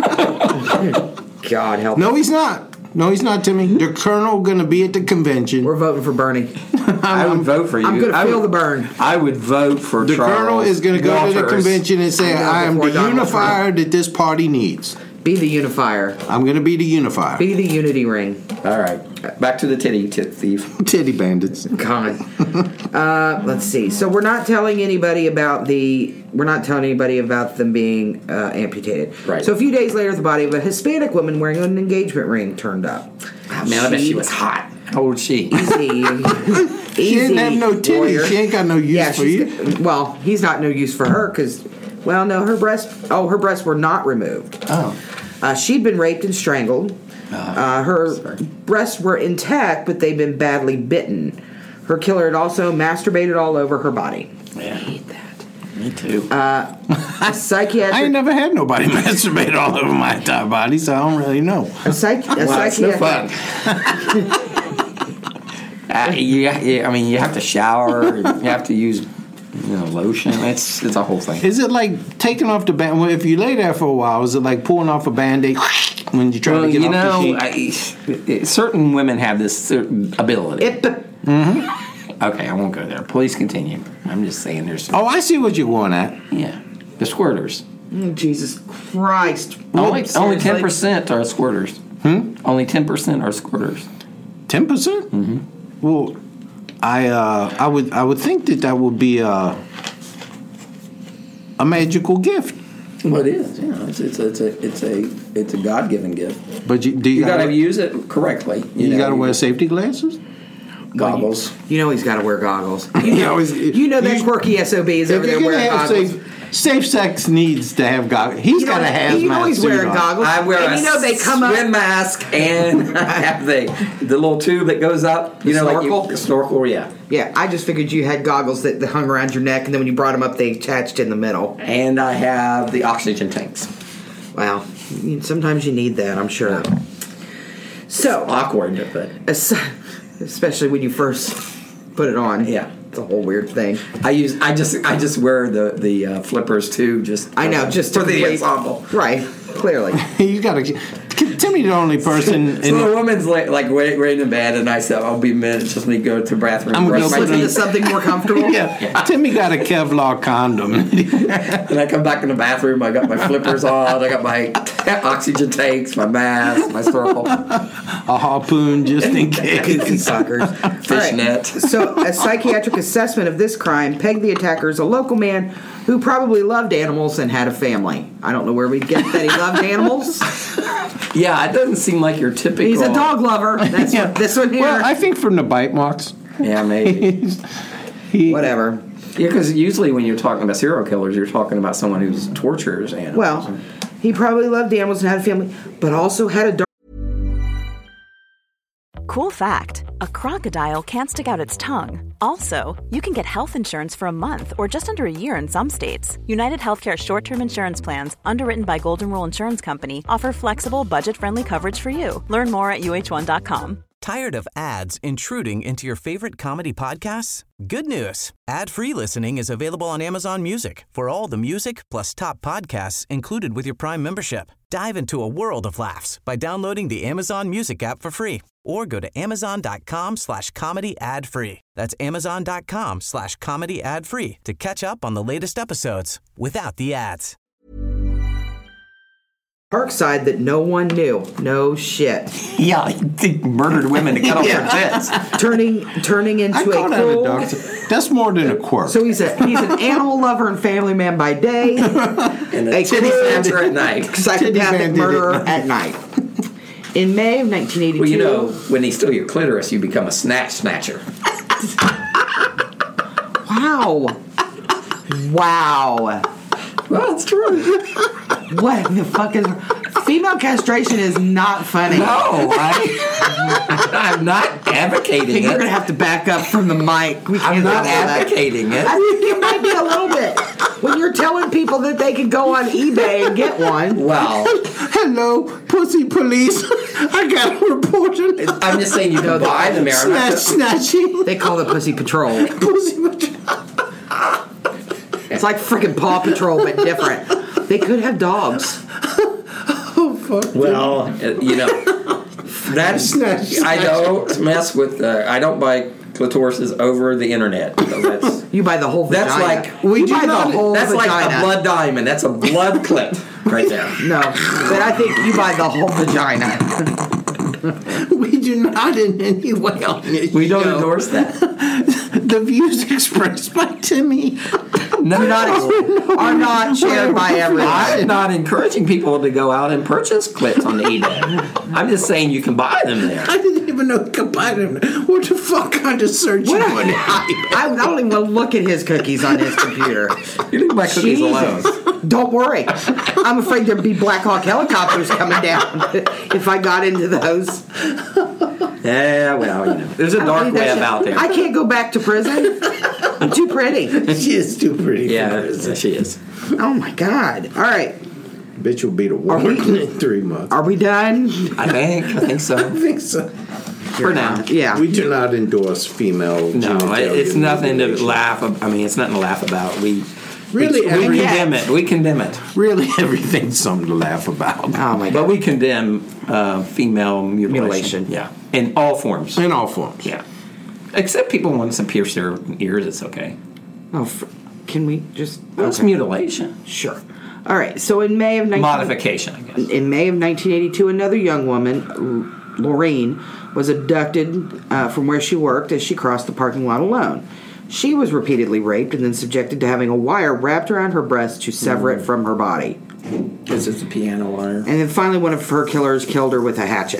S7: God help.
S8: No, he's not. No, he's not, Timmy. The colonel gonna be at the convention.
S7: We're voting for Bernie.
S6: I would vote for you.
S7: I'm going to
S6: I
S7: feel
S6: would-
S7: the burn.
S6: I would vote for
S8: The
S6: Charles
S8: colonel is going to go to the
S6: Walters.
S8: convention and say,
S7: I know,
S8: "I am the
S7: before Donald
S8: unifier
S7: Trump.
S8: that this party needs.
S7: Be the unifier.
S8: I'm going to be the unifier."
S7: Be the unity ring.
S6: All right, back to the titty tit thief.
S8: Titty bandits.
S7: God. Uh, let's see. So we're not telling anybody about the. We're not telling anybody about them being uh, amputated.
S6: Right.
S7: So a few days later, the body of a Hispanic woman wearing an engagement ring turned up.
S6: Oh, man, I bet she was hot. How old is she?
S7: Easy.
S8: She didn't have no titties.
S7: warrior.
S8: She ain't got no use
S7: Yeah,
S8: for
S7: she's
S8: you.
S7: got- well, he's not no use for her because, well, no, her breast. Oh, her breasts were not removed.
S6: Oh.
S7: Uh, she'd been raped and strangled. Uh, her
S6: sorry.
S7: breasts were intact, but they'd been badly bitten. Her killer had also masturbated all over her body.
S6: Yeah.
S7: I hate that.
S6: Me too.
S7: A psychiatric.
S8: I ain't never had nobody masturbate all over my entire body, so I don't really know.
S7: a psych, a
S6: Well, it's no
S7: psychiatric.
S6: fun. uh, you, you, I mean, you have to shower. You have to use, you know, lotion. It's it's a whole thing.
S8: Is it like taking off the band? Well, if you lay there for a while, is it like pulling off a band-aid when you try
S6: Well,
S8: to get
S6: you
S8: off
S6: know,
S8: the sheet?
S6: I, certain women have this certain ability.
S7: It,
S6: Okay, I won't go there. Please continue. I'm just saying there's some,
S8: Oh, I see what you're going at.
S6: yeah, the squirters.
S7: oh, Jesus Christ.
S6: Only
S7: Seriously?
S6: only ten percent are squirters. Hmm? Only ten percent are squirters.
S8: Ten percent. Mm-hmm. Well, I uh, I would I would think that that would be a a magical gift.
S6: Well, it is. Yeah, it's it's it's a it's a it's a God given gift.
S8: But you, do you,
S6: You
S8: gotta,
S6: got to use it correctly.
S8: you
S6: know,
S8: got to wear safety glasses?
S6: goggles.
S7: You know he's got to wear goggles. You
S8: You
S7: know,
S8: know,
S7: you know that
S8: you-
S7: quirky S O B is
S8: If
S7: over there
S8: you're gonna
S7: wearing
S8: have
S7: goggles.
S8: safe, Safe sex needs to have goggles. He's
S7: You
S8: got
S7: know,
S8: a hazmat
S7: you know he's
S8: suit
S7: wearing
S8: on.
S7: goggles.
S6: I wear
S7: and
S6: a
S7: you know they come
S6: swim
S7: up.
S6: mask and I have the the little tube that goes up. You
S7: The
S6: know,
S7: snorkel?
S6: like you, snorkel. Yeah.
S7: Yeah, I just figured you had goggles that, that hung around your neck, and then when you brought them up, they attached in the middle.
S6: And I have the oxygen tanks.
S7: Wow, you- sometimes you need that, I'm sure. So
S6: Awkward, but
S7: es- especially when you first put it on.
S6: Yeah.
S7: It's a whole weird thing.
S6: I use I just I just wear the the uh, flippers too. Just
S7: I know, just
S6: for
S7: to
S6: the
S7: complete-
S6: ensemble.
S7: Right, clearly.
S8: You got to. Timmy, the only person.
S6: So
S8: in
S6: the
S8: the,
S6: woman's like, like waiting, waiting in bed, and I said, "I'll be a minute. Just me go to the bathroom,
S8: I'm
S6: brush
S8: gonna
S6: my
S8: go
S7: Listen to
S6: teeth,
S7: something more comfortable.
S8: yeah. Timmy got a Kevlar condom.
S6: and I come back in the bathroom. I got my flippers on. I got my oxygen tanks, my mask, my snorkel,
S8: A harpoon just in
S7: Goofy
S8: case.
S7: fuckers.
S6: fish
S7: All
S6: net.
S7: So, a psychiatric assessment of this crime pegged the attacker as a local man who probably loved animals and had a family. I don't know where we get that he loved animals.
S6: Yeah, it doesn't seem like your typical.
S7: He's a dog lover. That's
S8: Yeah.
S7: what this one here.
S8: Well, I think from the bite marks.
S6: Yeah, maybe.
S8: He's- he,
S7: Whatever.
S6: Yeah, because usually when you're talking about serial killers, you're talking about someone who's tortures animals.
S7: Well, he probably loved animals and had a family, but also had a dog.
S9: Cool fact, a crocodile can't stick out its tongue. Also, you can get health insurance for a month or just under a year in some states. United Healthcare short-term insurance plans, underwritten by Golden Rule Insurance Company, offer flexible, budget-friendly coverage for you. Learn more at U H one dot com.
S10: Tired of ads intruding into your favorite comedy podcasts? Good news. Ad-free listening is available on Amazon Music for all the music plus top podcasts included with your Prime membership. Dive into a world of laughs by downloading the Amazon Music app for free or go to amazon.com slash comedy ad free. That's amazon.com slash comedy ad free to catch up on the latest episodes without the ads.
S7: Parkside that no one knew. No shit.
S6: yeah, he murdered women to cut off their tits.
S7: Turning turning into
S8: I
S7: a
S8: call that a
S7: cruel.
S8: dog. That's more than a quirk.
S7: So he's a he's an animal lover and family man by day,
S6: And
S7: a
S6: a titty
S7: cruel
S6: snatcher at night.
S8: Titty
S7: psychopathic
S8: bandit
S7: murderer
S8: at
S7: at night. In May of nineteen eighty-two.
S6: Well, you know, when they steal your clitoris, you become a snatch snatcher.
S7: Wow. Wow.
S6: Well, it's true.
S7: What the fuck is female castration is not funny.
S6: No, I, I'm not advocating
S7: You're
S6: it.
S7: gonna have to back up from the mic. We can't
S6: I'm not
S7: do that.
S6: advocating it.
S7: I think you might be a little bit. When you're telling people that they can go on eBay and get one.
S6: Well,
S8: Hello, pussy police. I got a report. on-
S6: I'm just saying you can buy them, Aaron.
S8: Snatch, snatching.
S7: They call it Pussy Patrol.
S8: Pussy.
S7: It's like freaking Paw Patrol, but different. They could have dogs.
S8: Oh fuck.
S6: Well, uh, you know, that's
S8: Snatch,
S6: I
S8: snatch.
S6: don't mess with. Uh, I don't buy clitorises over the internet. So that's
S7: You buy the whole
S6: that's
S7: vagina.
S6: like
S7: we
S6: you
S7: buy the
S6: not-
S7: whole
S6: That's
S7: vagina.
S6: like a blood diamond. That's a blood clip right there.
S7: No, but I think you buy the whole vagina.
S8: We do not in any way on this
S6: We don't
S8: show.
S6: endorse that.
S8: The views expressed by Timmy.
S6: No,
S7: Not are not shared by everyone.
S6: I'm not encouraging people to go out and purchase clips on eBay. I'm just saying you can buy them there.
S8: I didn't even know you could buy them. What the fuck kind of search you
S7: What
S8: doing?
S7: I, I don't even want to look at his cookies on his computer.
S6: You leave my cookies alone.
S7: Jesus. Don't worry. I'm afraid there'd be Black Hawk helicopters coming down if I got into those.
S6: Yeah, well, you know, there's a
S7: I don't
S6: dark
S7: need that
S6: web
S7: shit.
S6: out there.
S7: I can't go back to prison. I'm too pretty.
S8: She is too pretty.
S6: Yeah,
S8: for this.
S6: she is.
S7: Oh my God. All right.
S8: Bitch will beat a
S7: Are
S8: woman
S7: we-
S8: in three months.
S7: Are we done?
S6: I think. I think so.
S8: I think so.
S6: For now.
S7: Yeah.
S8: We do not endorse female.
S6: No,
S8: genitalia
S6: it, it's nothing to
S8: mutilation.
S6: laugh. ab- I mean, it's nothing to laugh about. We
S8: Really,
S6: we, we
S8: every-
S6: condemn it. We condemn it.
S8: Really, everything's something to laugh about.
S7: Oh my God.
S6: But we condemn uh, female mutilation.
S7: Mutilation.
S6: Yeah, in all forms.
S8: In all forms.
S6: Yeah, except people want to pierce their ears. It's okay.
S7: Oh, f- can we just?
S6: That's
S7: okay.
S6: mutilation.
S7: Sure. All right. So in May of nineteen
S6: Modification, I guess.
S7: in May of nineteen eighty-two, another young woman, L- Lorraine, was abducted uh, from where she worked as she crossed the parking lot alone. She was repeatedly raped and then subjected to having a wire wrapped around her breast to sever it from her body.
S6: This is the piano wire.
S7: And then finally, one of her killers killed her with a hatchet.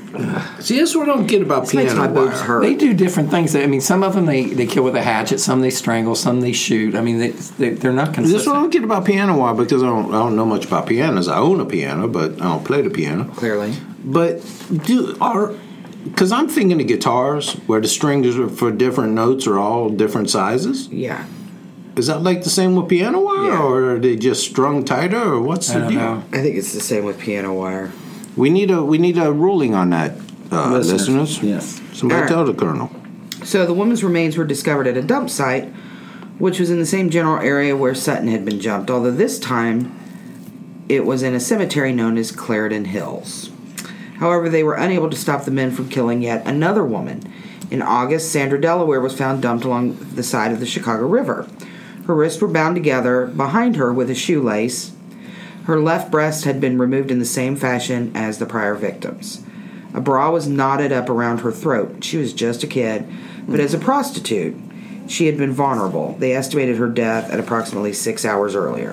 S8: See, that's what I don't get about
S7: This makes
S8: piano
S7: my boobs
S8: wire.
S7: hurt.
S6: They do different things. I mean, some of them they, they kill with a hatchet, some they strangle, some they shoot. I mean, they, they, they're not consistent.
S8: That's what I don't get about piano wire because I don't, I don't know much about pianos. I own a piano, but I don't play the piano.
S7: Clearly.
S8: But do are because I'm thinking of guitars where the strings are for different notes are all different sizes.
S7: Yeah.
S8: Is that like the same with piano wire,
S7: Yeah.
S8: or are they just strung tighter, or what's
S6: I
S8: the
S6: don't
S8: deal?
S6: know.
S7: I think it's the same with piano wire.
S8: We need a we need a ruling on that, uh,
S6: Listeners.
S8: listeners.
S6: Yes.
S8: Somebody
S7: All right.
S8: tell the colonel.
S7: So the woman's remains were discovered at a dump site, which was in the same general area where Sutton had been jumped, although this time it was in a cemetery known as Clarendon Hills. However, they were unable to stop the men from killing yet another woman. In August, Sandra Delaware was found dumped along the side of the Chicago River. Her wrists were bound together behind her with a shoelace. Her left breast had been removed in the same fashion as the prior victims. A bra was knotted up around her throat. She was just a kid, but as a prostitute, she had been vulnerable. They estimated her death at approximately six hours earlier.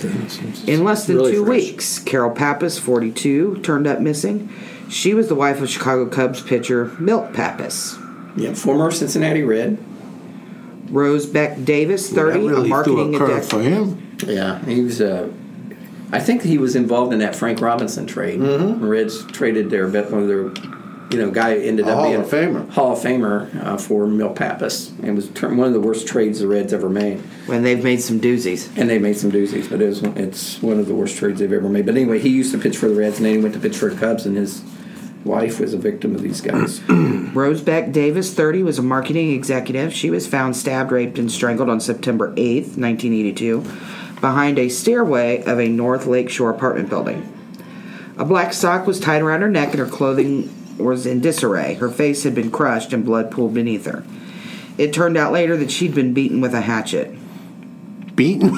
S7: In less than
S6: Really
S7: two
S6: fresh.
S7: weeks, Carol Pappas, forty-two, turned up missing. She was the wife of Chicago Cubs pitcher Milt Pappas.
S6: Yeah, former Cincinnati Red.
S7: Rose Beck Davis, thirty,
S8: that really
S7: a marketing
S8: threw a curve
S7: exec-
S8: for him.
S6: Yeah, he was. Uh, I think he was involved in that Frank Robinson trade. Mm-hmm. Reds traded their one of their, you know, guy ended
S8: A
S6: up
S8: Hall
S6: being
S8: of Famer.
S6: Hall of Famer uh, for Milt Pappas, and was ter- one of the worst trades the Reds ever made.
S7: when they've made some doozies.
S6: And they made some doozies, but it was, it's one of the worst trades they've ever made. But anyway, he used to pitch for the Reds, and then he went to pitch for the Cubs, and his wife was a victim of these guys.
S7: Rose Beck Davis, thirty, was a marketing executive. She was found stabbed, raped, and strangled on September eighth, nineteen eighty-two, behind a stairway of a North Lakeshore apartment building. A black sock was tied around her neck, and her clothing was in disarray. Her face had been crushed, and blood pooled beneath her. It turned out later that she'd been beaten with a hatchet.
S8: Beaten?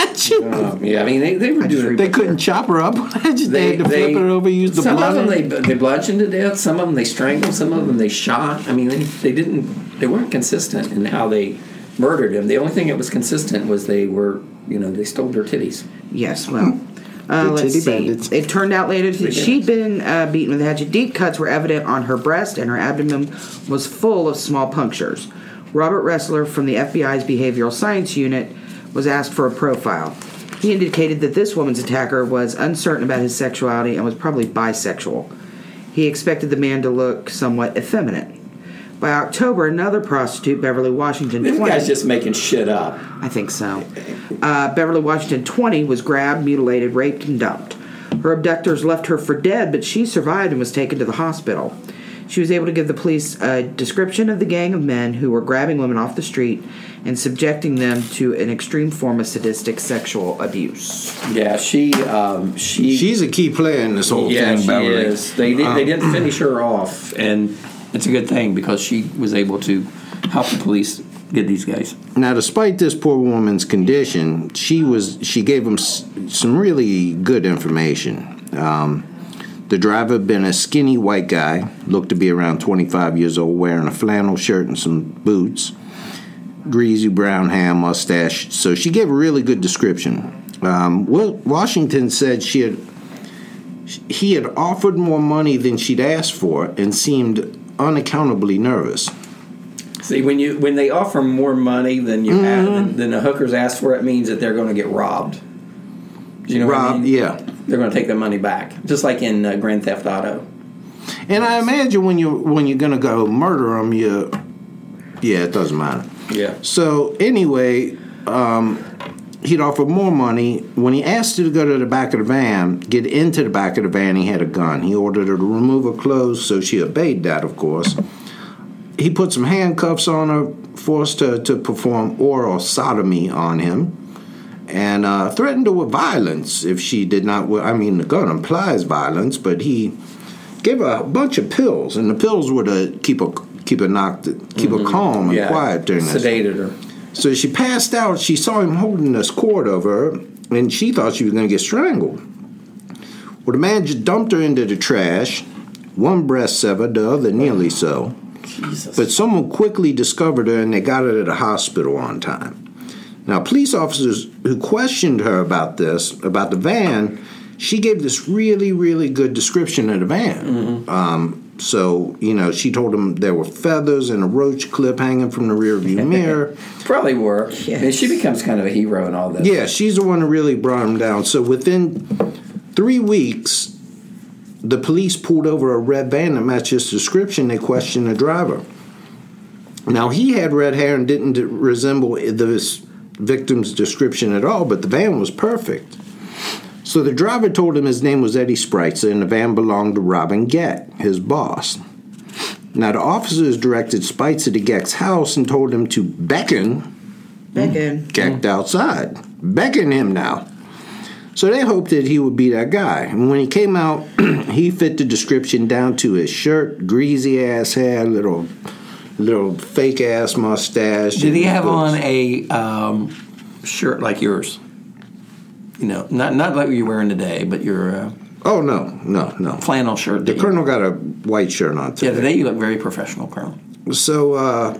S6: Um, yeah, I mean, they, they were doing
S8: They couldn't chop her up. they, they had to flip her over, use the
S6: some
S8: blood.
S6: of them they, they bludgeoned to death. Some of them they strangled. Some of them they shot. I mean, they, they didn't. They weren't consistent in how they murdered him. The only thing that was consistent was they were, you know, they stole their titties.
S7: Yes, well, uh,
S8: The
S7: let's
S8: titty
S7: see.
S8: bandits.
S7: It turned out later that she'd been uh, beaten with a hatchet. Deep cuts were evident on her breast, and her abdomen was full of small punctures. Robert Ressler from the F B I's Behavioral Science Unit was asked for a profile. He indicated that this woman's attacker was uncertain about his sexuality and was probably bisexual. He expected the man to look somewhat effeminate. By October, another prostitute, Beverly Washington,
S6: This
S7: twenty,
S6: guy's just making shit up.
S7: I think so. Uh, Beverly Washington, twenty, was grabbed, mutilated, raped, and dumped. Her abductors left her for dead, but she survived and was taken to the hospital. She was able to give the police a description of the gang of men who were grabbing women off the street and subjecting them to an extreme form of sadistic sexual abuse.
S6: Yeah, she um, she
S8: She's a key player in this whole
S6: yeah,
S8: thing,
S6: she
S8: Beverly.
S6: is. They did, they didn't finish her off, and it's a good thing because she was able to help the police get these guys.
S8: Now, despite this poor woman's condition, she was she gave them s- some really good information. Um, the driver had been a skinny white guy, looked to be around twenty-five years old, wearing a flannel shirt and some boots, greasy brown hair, mustache. So she gave a really good description. Um, Will Washington said she had he had offered more money than she'd asked for and seemed unaccountably nervous.
S6: See, when you when they offer more money than you have, than, than the hookers ask for, it means that they're going to get robbed. Do you know what I
S8: Rob,
S6: mean?
S8: yeah.
S6: They're going to take their money back, just like in uh, Grand Theft Auto.
S8: And I imagine when you when you're gonna go murder them, you yeah, it doesn't matter.
S6: Yeah.
S8: So anyway, um, he'd offer more money. When he asked her to go to the back of the van, get into the back of the van, he had a gun. He ordered her to remove her clothes, so she obeyed that, of course. He put some handcuffs on her, forced her to perform oral sodomy on him, and uh, threatened her with violence if she did not. I mean, the gun implies violence, but he gave her a bunch of pills, and the pills were to keep her keep her knocked, keep her calm and
S6: Yeah.
S8: quiet during this.
S6: Sedated her.
S8: So she passed out. She saw him holding this cord over her, and she thought she was going to get strangled. Well, the man just dumped her into the trash. One breast severed, the other nearly so.
S6: Jesus.
S8: But someone quickly discovered her, and they got her to the hospital on time. Now, police officers who questioned her about this, about the van, she gave this really, really good description of the van.
S6: Mm-hmm.
S8: Um, So, you know, she told him there were feathers and a roach clip hanging from the rearview mirror.
S6: Probably were.
S7: Yes.
S6: And she becomes kind of a hero in all this.
S8: Yeah, she's the one who really brought him down. So within three weeks, the police pulled over a red van that matched his description. They questioned the driver. Now, he had red hair and didn't resemble the victim's description at all, but the van was perfect. So the driver told him his name was Eddie Spreitzer and the van belonged to Robin Geck, his boss. Now, the officers directed Spreitzer to Geck's house and told him to beckon
S7: Beckon.
S8: Geck outside. Beckon him now. So they hoped that he would be that guy. And when he came out, he fit the description down to his shirt, greasy ass hair, little little fake ass mustache.
S6: Did he have on a um, shirt like yours? You know, not not like you're wearing today, but your uh,
S8: oh no, no, no
S6: flannel shirt.
S8: The colonel got a white shirt on today.
S6: Yeah, today you look very professional, Colonel.
S8: So uh,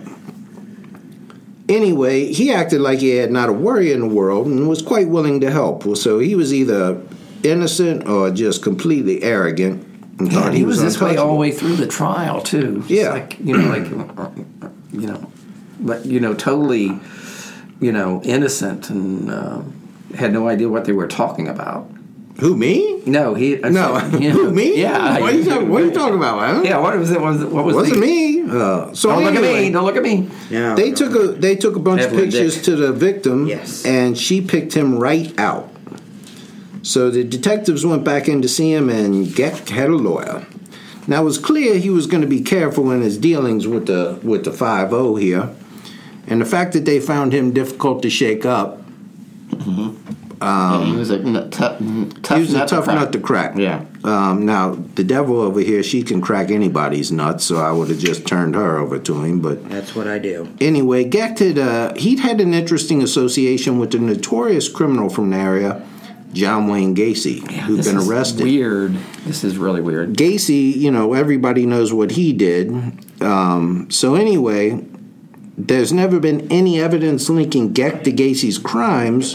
S8: anyway, he acted like he had not a worry in the world and was quite willing to help. So he was either innocent or just completely arrogant. And
S6: Yeah,
S8: thought
S6: he,
S8: he
S6: was,
S8: was
S6: this way
S8: untouchable.
S6: all the way through the trial too. Just
S8: Yeah.
S6: like, you know, like you know, but you know, totally, you know, innocent and uh, had no idea what they were talking about.
S8: Who, me?
S6: No, he.
S8: No,
S6: you know,
S8: who, me?
S6: Yeah.
S8: What are you talking, what are you talking about, man?
S6: Yeah, what was it? What was it? What was
S8: Wasn't
S6: the,
S8: me. Uh, so
S6: Don't look at
S8: anyway,
S6: me! Don't look at me!
S7: Yeah.
S8: They took a they took a bunch
S6: Evelyn
S8: of pictures
S6: Dick.
S8: to the victim,
S7: Yes.
S8: and she picked him right out. So the detectives went back in to see him, and Geck had a lawyer. Now it was clear he was going to be careful in his dealings with the with the five oh here, and the fact that they found him difficult to shake up.
S6: Um, yeah, he was a n- tough, tough
S8: He was a
S6: nut
S8: tough
S6: to crack.
S8: nut to crack.
S6: Yeah.
S8: Um, now the devil over here, she can crack anybody's nuts, so I would have just turned her over to him, but.
S7: That's what I do.
S8: Anyway, Geck had, uh, he'd had an interesting association with the notorious criminal from the area, John Wayne Gacy,
S6: Yeah,
S8: who'd
S6: this
S8: been
S6: is
S8: arrested.
S6: Weird. This is really weird.
S8: Gacy, you know, everybody knows what he did. Um, so anyway, there's never been any evidence linking Geck to Gacy's crimes,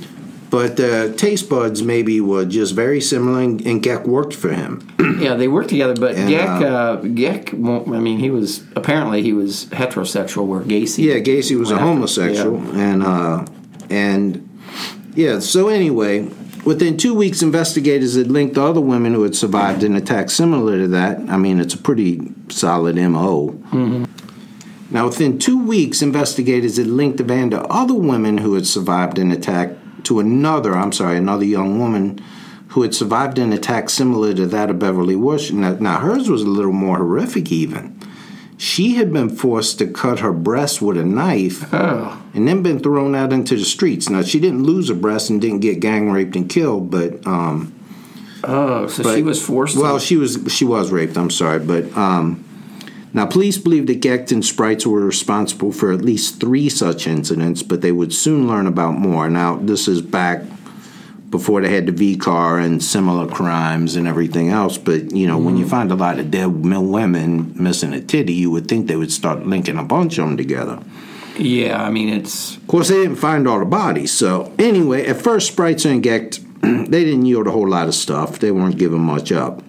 S8: but uh, taste buds maybe were just very similar, and, and Geck worked for him.
S6: Yeah, they worked together, but
S8: And,
S6: Geck,
S8: uh,
S6: uh, Geck, won't- I mean, he was, apparently he was heterosexual, where Gacy...
S8: Yeah, Gacy was a
S6: went after-
S8: homosexual,
S6: yeah.
S8: and uh, and yeah. So anyway, within two weeks, investigators had linked the other women who had survived an attack similar to that. I mean, it's a pretty solid M O.
S6: Mm-hmm.
S8: Now, within two weeks, investigators had linked the van to other women who had survived an attack to another. I'm sorry, another young woman who had survived an attack similar to that of Beverly Bush. Now, now hers was a little more horrific, even. She had been forced to cut her breast with a knife
S6: Oh.
S8: and then been thrown out into the streets. Now, she didn't lose her breast and didn't get gang raped and killed, but... Um,
S6: Oh, so
S8: but-
S6: she was forced to...
S8: Well, she was she was raped, I'm sorry. But um, now, police believe that Geck and Spreitzer were responsible for at least three such incidents, but they would soon learn about more. Now, this is back before they had the V-car and similar crimes and everything else. But, you know, when you find a lot of dead women missing a titty, you would think they would start linking a bunch of them together.
S6: Yeah, I mean, it's...
S8: Of course, they didn't find all the bodies. So, anyway, at first, Spreitzer and Geck, they didn't yield a whole lot of stuff. They weren't giving much up.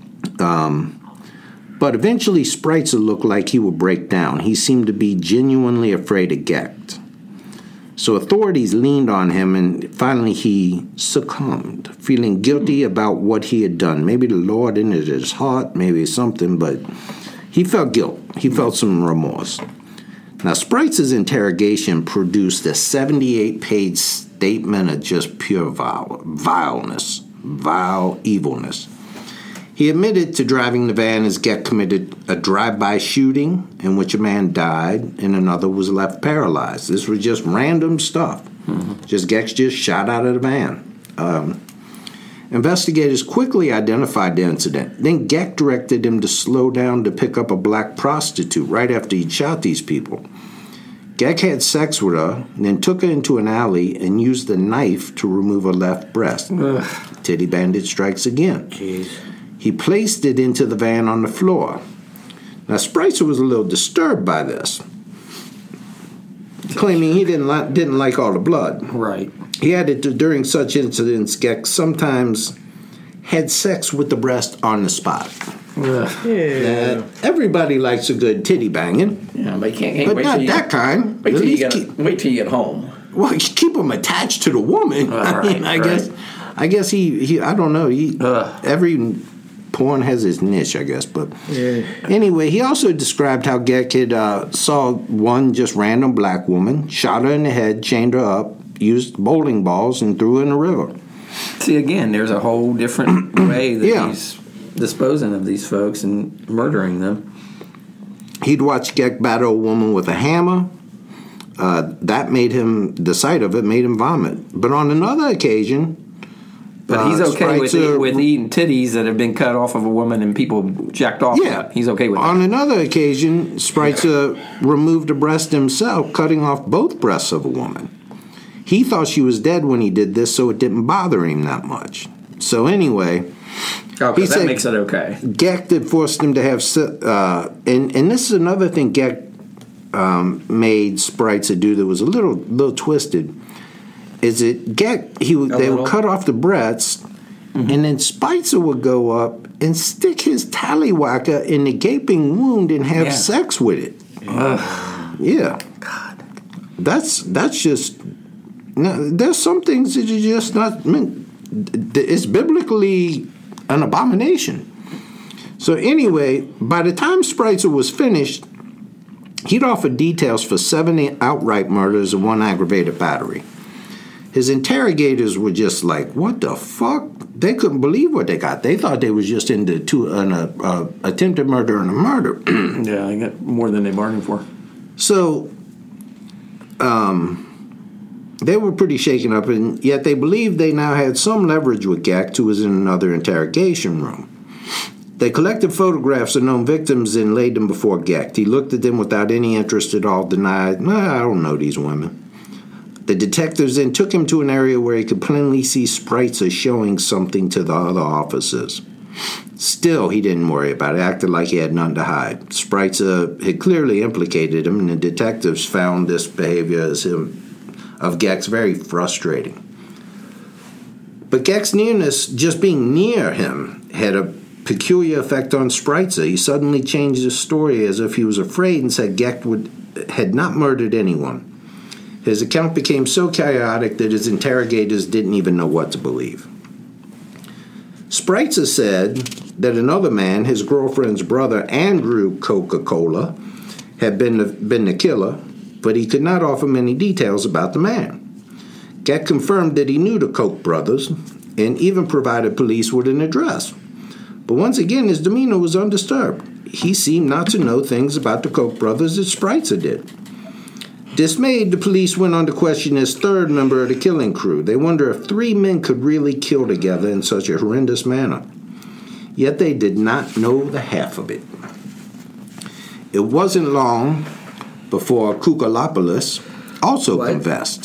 S8: Um, but eventually, Spreitzer looked like he would break down. He seemed to be genuinely afraid of Geck. So authorities leaned on him, and finally he succumbed, feeling guilty about what he had done. Maybe the Lord in his heart, maybe something, but he felt guilt. He felt some remorse. Now, Spreitzer's interrogation produced a seventy-eight page statement of just pure vile, vileness, vile evilness. He admitted to driving the van as Geck committed a drive-by shooting in which a man died and another was left paralyzed. This was just random stuff. Mm-hmm. Just Geck just shot out of the van. Um, investigators quickly identified the incident. Then Geck directed him to slow down to pick up a black prostitute right after he'd shot these people. Geck had sex with her, then took her into an alley and used a knife to remove her left breast.
S6: Ugh.
S8: Titty bandit strikes again.
S7: Jeez.
S8: He placed it into the van on the floor. Now, Spreitzer was a little disturbed by this, claiming he didn't li- didn't like all the blood.
S6: Right.
S8: He added that during such incidents, Geck sometimes had sex with the breast on the spot. Uh, everybody likes a good titty banging.
S6: Yeah, but you can't. can't
S8: but
S6: wait
S8: not
S6: till you,
S8: that kind.
S6: Wait till you get.
S8: Keep,
S6: wait till you get home.
S8: Well, keep them attached to the woman.
S6: Uh,
S8: I mean,
S6: right,
S8: I
S6: right.
S8: guess. I guess he. he I don't know. He.
S6: Ugh.
S8: Every porn has his niche, I guess. But
S6: Yeah.
S8: anyway, he also described how Geck had uh, saw one just random black woman, shot her in the head, chained her up, used bowling balls, and threw her in the river.
S6: See, again, there's a whole different way that
S8: Yeah.
S6: he's disposing of these folks and murdering them.
S8: He'd watched Geck battle a woman with a hammer. Uh, that made him, the sight of it made him vomit. But on another occasion,
S6: But he's
S8: uh,
S6: okay with,
S8: Spritzer-
S6: eat, with eating titties that have been cut off of a woman and people jacked off.
S8: Yeah,
S6: He's okay with
S8: on
S6: that.
S8: another occasion, Spritzer removed a breast himself, cutting off both breasts of a woman. He thought she was dead when he did this, so it didn't bother him that much. So anyway,
S6: Oh,
S8: he
S6: because that
S8: said
S6: makes it okay.
S8: Geck had forced him to have, se- uh, and and this is another thing Geck um, made Spritzer do that was a little little twisted. Is it Geck? He would, they
S6: little?
S8: would cut off the breasts,
S6: Mm-hmm.
S8: and then Spritzer would go up and stick his tallywhacker in the gaping wound and have
S6: Yeah.
S8: sex with it. Yeah,
S6: God.
S8: that's that's just. No, there's some things that are just not meant. It's biblically an abomination. So anyway, by the time Spritzer was finished, he'd offered details for seven outright murders and one aggravated battery. His interrogators were just like, "What the fuck?" They couldn't believe what they got. They thought they was just into two, an uh, uh, attempted murder and a murder.
S6: Yeah, I got more than they bargained for.
S8: So, um, they were pretty shaken up, and yet they believed they now had some leverage with Geck, who was in another interrogation room. They collected photographs of known victims and laid them before Geck. He looked at them without any interest at all, denied, nah, I don't know these women. The detectives then took him to an area where he could plainly see Spritzer showing something to the other officers. Still, he didn't worry about it, acted like he had nothing to hide. Spritzer had clearly implicated him, and the detectives found this behavior as him of Geck's very frustrating. But Geck's nearness, just being near him, had a peculiar effect on Spritzer. He suddenly changed his story as if he was afraid and said Geck would, had not murdered anyone. His account became so chaotic that his interrogators didn't even know what to believe. Spritzer said that another man, his girlfriend's brother, Andrew Coca-Cola, had been the, been the killer, but he could not offer many details about the man. Geck confirmed that he knew the Koch brothers and even provided police with an address. But once again, his demeanor was undisturbed. He seemed not to know things about the Koch brothers that Spritzer did. Dismayed, the police went on to question his third member of the killing crew. They wonder if three men could really kill together in such a horrendous manner. Yet they did not know the half of it. It wasn't long before Koukalopoulos also
S7: What?
S8: confessed.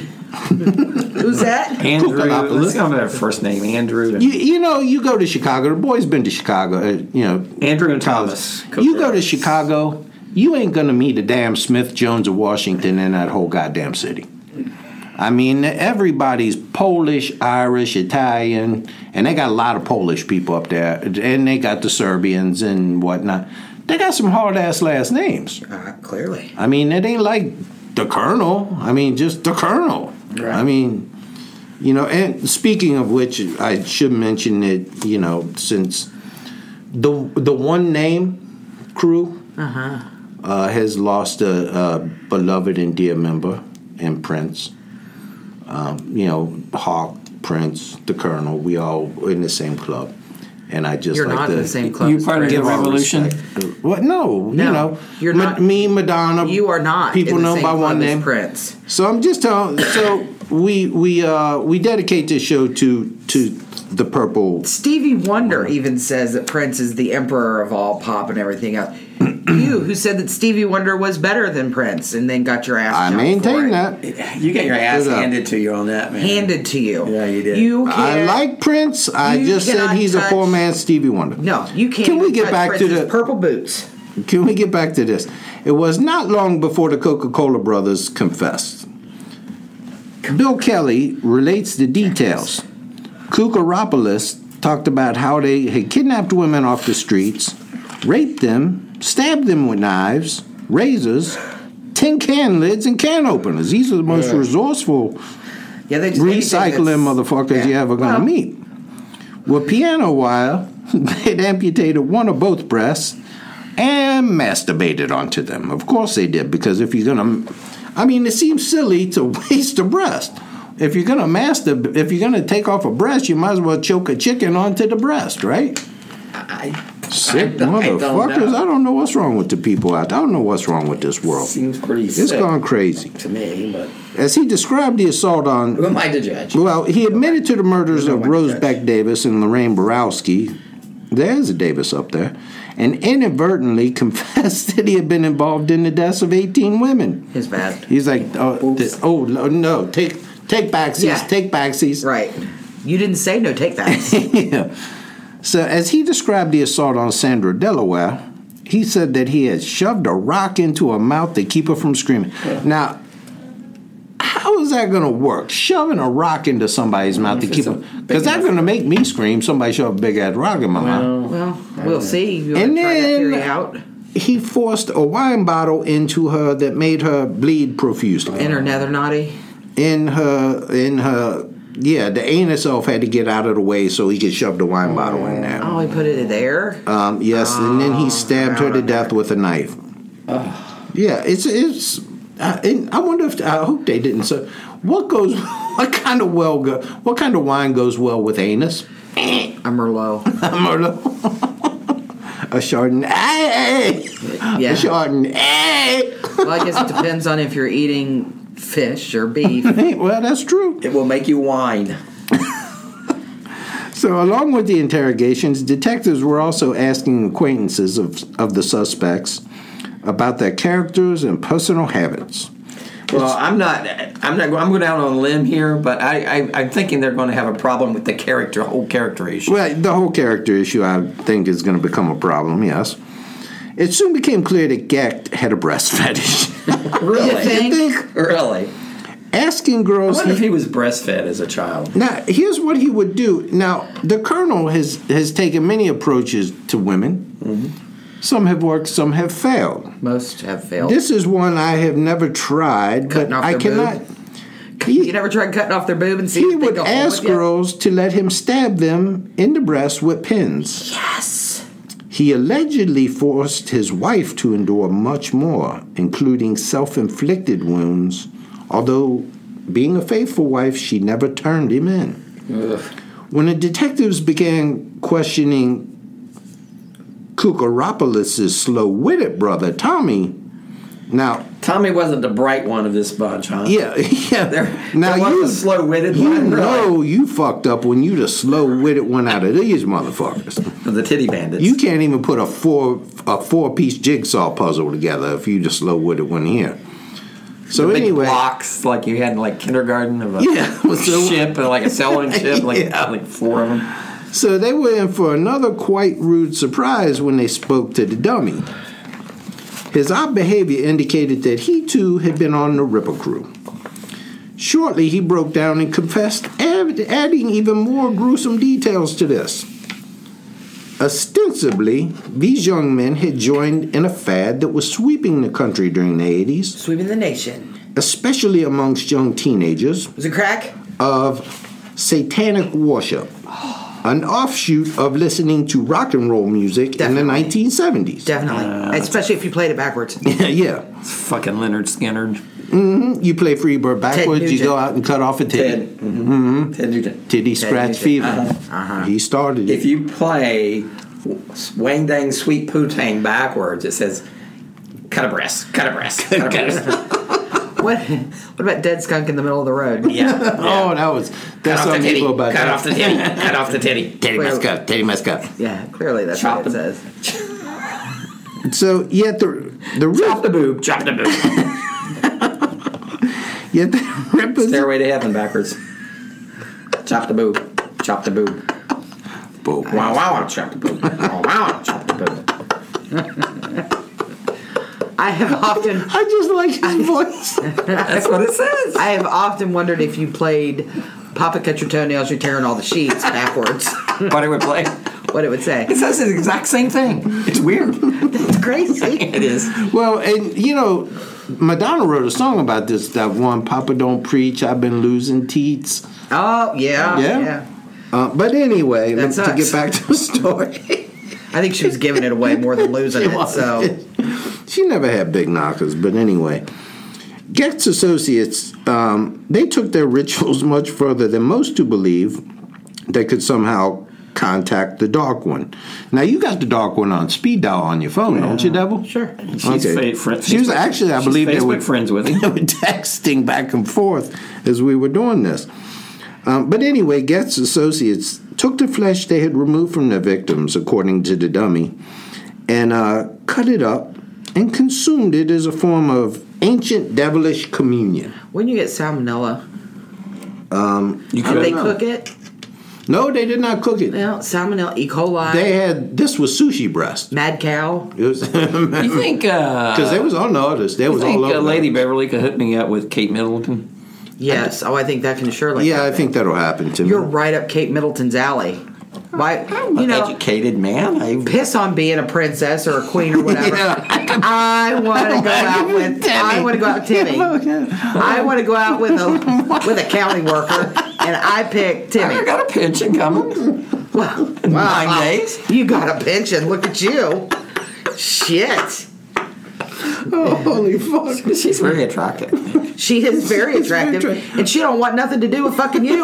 S7: Who's that?
S6: Andrew,
S8: Koukalopoulos.
S6: let's go with that first name, Andrew.
S8: You, you know, you go to Chicago. The boy's been to Chicago. Uh, you know,
S6: Andrew and Thomas.
S8: You go to Chicago, you ain't gonna meet a damn Smith Jones of Washington in that whole goddamn city. I mean, everybody's Polish, Irish, Italian, and they got a lot of Polish people up there, and they got the Serbians and whatnot. They got some hard ass last names.
S7: Uh, clearly.
S8: I mean, it ain't like the Colonel. I mean, just the Colonel.
S6: Right.
S8: I mean, you know, and speaking of which, I should mention that, you know, since the the one name crew
S7: Uh-huh.
S8: uh, has lost a, a beloved and dear member in Prince. Um, you know, Hawk, Prince, the Colonel, we all in the same club. And I just
S7: You're
S8: like
S7: not
S8: to
S7: in the same club.
S6: You
S7: as
S6: part of the
S7: Prince.
S6: revolution?
S8: What? No,
S7: No,
S8: you know,
S7: you're
S8: Ma-
S7: not-
S8: me, Madonna.
S7: You are not.
S8: People
S7: in the
S8: know
S7: same
S8: by
S7: club
S8: one
S7: as
S8: name.
S7: Prince.
S8: So I'm just telling. So we we uh, we dedicate this show to to the purple.
S7: Stevie Wonder even says that Prince is the emperor of all pop and everything else. You, who said that Stevie Wonder was better than Prince, and then got your ass.
S8: I
S7: chopped for
S8: maintain
S7: it.
S8: that.
S6: You get your ass
S8: Good up.
S6: handed to you on that, man.
S7: Handed to you.
S6: Yeah, you did.
S7: You
S8: I
S7: can't.
S8: like Prince. I
S7: You
S8: just said
S7: cannot
S8: he's a
S7: touch-
S8: poor man's Stevie Wonder.
S7: No, you can't.
S8: Can we
S7: even
S8: get
S7: touch
S8: back to
S7: Prince's
S8: the-
S7: purple boots?
S8: Can we get back to this? It was not long before the Coca-Cola brothers confessed. Bill Kelly relates the details. Koukalopoulos talked about how they had kidnapped women off the streets, raped them, stabbed them with knives, razors, tin can lids, and can openers. These are the most yeah. resourceful
S7: yeah, they just
S8: recycling motherfuckers yeah. you're ever going to well, meet. With piano wire, they'd amputated one or both breasts and masturbated onto them. Of course they did, because if you're going to... I mean, it seems silly to waste a breast. If you're going to master... If you're going to take off a breast, you might as well choke a chicken onto the breast, right?
S6: I...
S8: Sick
S6: I,
S8: motherfuckers.
S6: I don't,
S8: I don't know what's wrong with the people out there. I don't know what's wrong with this world.
S6: Seems pretty
S8: It's
S6: sick
S8: gone crazy.
S6: to me, but...
S8: As he described the assault on...
S6: Who am I to judge?
S8: Well, he admitted to the murders of Rose Beck Davis and Lorraine Borowski. There's a Davis up there. And inadvertently confessed that he had been involved in the deaths of eighteen women.
S7: His bad.
S8: He's like, oh, th- oh no, take take backsies,
S7: yeah.
S8: take backsies.
S7: Right. You didn't say no take backs.
S8: yeah. So as he described the assault on Sandra Delaware, he said that he had shoved a rock into her mouth to keep her from screaming. Yeah. Now, how is that going to work? Shoving a rock into somebody's mouth to keep her... Because that's going to make me scream. Somebody shove a big-ass rock in my
S7: well,
S8: mouth.
S7: Well, we'll see. You
S8: and
S7: try
S8: then
S7: that theory out.
S8: He forced a wine bottle into her that made her bleed profusely.
S7: In her nether naughty?
S8: In her... In her... Yeah, the anus elf had to get out of the way so he could shove the wine bottle in there.
S7: Oh, he put it there?
S8: Um, yes, oh, and then he stabbed her to death with a knife.
S6: Oh.
S8: Yeah, it's... it's Uh, and I wonder if I hope they didn't. So, what goes? What kind of well go? What kind of wine goes well with anus?
S7: A Merlot.
S8: A Merlot. A Chardonnay.
S7: Yeah.
S8: A Chardonnay.
S7: Well, I guess it depends on if you're eating fish or beef.
S8: Well, that's true.
S6: It will make you whine.
S8: So, along with the interrogations, detectives were also asking acquaintances of of the suspects about their characters and personal habits.
S6: Well, it's, I'm not. I'm not. I'm going out on a limb here, but I, I, I'm thinking they're going to have a problem with the character, whole character issue.
S8: Well, the whole character issue, I think, is going to become a problem. Yes. It soon became clear that Gecht had a breast fetish.
S6: Really?
S7: You think?
S8: You think?
S6: Really?
S8: Asking girls.
S6: I wonder if he was breastfed as a child.
S8: Now, here's what he would do. Now, the Colonel has has taken many approaches to women. Mm-hmm. Some have worked, some have failed.
S7: Most have failed.
S8: This is one I have never tried,
S7: cutting
S8: but
S7: off
S8: I
S7: their
S8: cannot.
S7: Boob? He, you never tried cutting off their boob and see
S8: he
S7: if they
S8: would
S7: go
S8: ask girls to let him stab them in the breast with pins.
S7: Yes.
S8: He allegedly forced his wife to endure much more, including self-inflicted wounds, although, being a faithful wife, she never turned him in.
S6: Ugh.
S8: When the detectives began questioning Kukaropoulos' slow-witted brother, Tommy. Now,
S6: Tommy wasn't the bright one of this bunch, huh?
S8: Yeah, yeah.
S6: There,
S8: now
S6: there
S8: you
S6: was a slow-witted
S8: you
S6: one.
S8: know
S6: really.
S8: You fucked up when you the slow-witted one out of these motherfuckers.
S6: The titty bandits.
S8: You can't even put a four a four-piece jigsaw puzzle together if you the slow-witted one here. So
S6: the big
S8: anyway,
S6: blocks like you had in like kindergarten of a
S8: yeah, so,
S6: ship, like a sailing ship, like
S8: yeah.
S6: like four of them.
S8: So they were in for another quite rude surprise when they spoke to the dummy. His odd behavior indicated that he too had been on the Ripper crew. Shortly, he broke down and confessed, adding even more gruesome details to this. Ostensibly, these young men had joined in a fad that was sweeping the country during the eighties.
S7: Sweeping the nation.
S8: Especially amongst young teenagers.
S7: Was it crack?
S8: Of satanic worship. An offshoot of listening to rock and roll music Definitely. in the nineteen seventies.
S7: Definitely. Uh, Especially if you played it backwards.
S8: yeah, yeah.
S6: It's fucking Leonard Skinner.
S8: Mm-hmm. You play Freebird backwards, you go out and cut off a titty.
S6: Ted, mm-hmm. Mm-hmm. Ted Nugent.
S8: Titty Ted Scratch Nugent. Fever.
S6: Uh-huh. Uh-huh.
S8: He started it.
S6: If you play Wang Dang Sweet Poo-Tang backwards, it says, cut a breast, cut a breast, cut a breast.
S7: What What about Dead Skunk in the middle of the road?
S6: Yeah. yeah.
S8: Oh, that was... That's
S6: cut off the titty.
S8: About
S6: cut
S8: that.
S6: off the titty. Cut off the titty.
S8: Titty must go. Titty must go.
S7: Yeah, clearly that's
S6: Chop
S7: what it
S6: the,
S7: says.
S8: So, yet the... the
S6: Chop the boob. Chop the boob.
S8: Yet the Rippers...
S6: Stairway to Heaven backwards. Chop the boob. Chop the boob.
S8: Boob.
S6: Wow, wow, wow. Chop the boob. Wow, wow, chop the boob.
S7: I have often...
S8: I just like his voice.
S6: That's what it says.
S7: I have often wondered if you played Papa cut your toenails, you're tearing all the sheets backwards.
S6: What it would play?
S7: What it would say.
S6: It says the exact same thing. It's weird.
S7: That's crazy.
S6: It is.
S8: Well, and you know, Madonna wrote a song about this. That one, "Papa Don't Preach, I've Been Losing Teats."
S7: Oh yeah,
S8: yeah.
S7: yeah.
S8: Uh, but anyway,
S7: That
S8: to
S7: sucks.
S8: get back to the story,
S7: I think she was giving it away more than losing it. So
S8: she never had big knockers. But anyway, Gex Associates, um, they took their rituals much further than most to believe they could somehow contact the Dark One. Now, you got the Dark One on speed dial on your phone, yeah. don't you, Devil?
S7: Sure.
S6: She's
S8: okay.
S6: fa- friend,
S8: she was actually, I
S6: she's
S8: believe,
S6: Facebook
S8: they were,
S6: friends with him.
S8: They were texting back and forth as we were doing this. Um, but anyway, Gex Associates took the flesh they had removed from their victims, according to the dummy, and uh, cut it up and consumed it as a form of ancient devilish communion.
S7: When you get salmonella,
S8: um,
S7: you did they know. cook it?
S8: No, they did not cook it.
S7: No, salmonella, E. coli.
S8: They had, this was sushi breast.
S7: Mad cow.
S8: It was,
S6: you think,
S8: because uh, they was on the others. They was
S6: think,
S8: all over.
S6: Uh, Lady Beverly could hook me up with Kate Middleton?
S7: Yes. Oh, I think that can surely
S8: Yeah,
S7: happen.
S8: I think that'll happen to me.
S7: You're right up Kate Middleton's alley. Why,
S6: I'm
S7: you
S6: an
S7: know,
S6: educated man. I
S7: piss on being a princess or a queen or whatever.
S8: Yeah.
S7: I want to go out with Timmy. I want to go out with Timmy. I want to go out with a with a county worker, and I pick Timmy.
S6: I got a pension coming.
S7: Well,
S6: in
S7: wow.
S6: nine days.
S7: You got a pension. Look at you. Shit.
S8: Oh, holy fuck.
S6: She's very attractive.
S7: She is very attractive, and she don't want nothing to do with fucking you.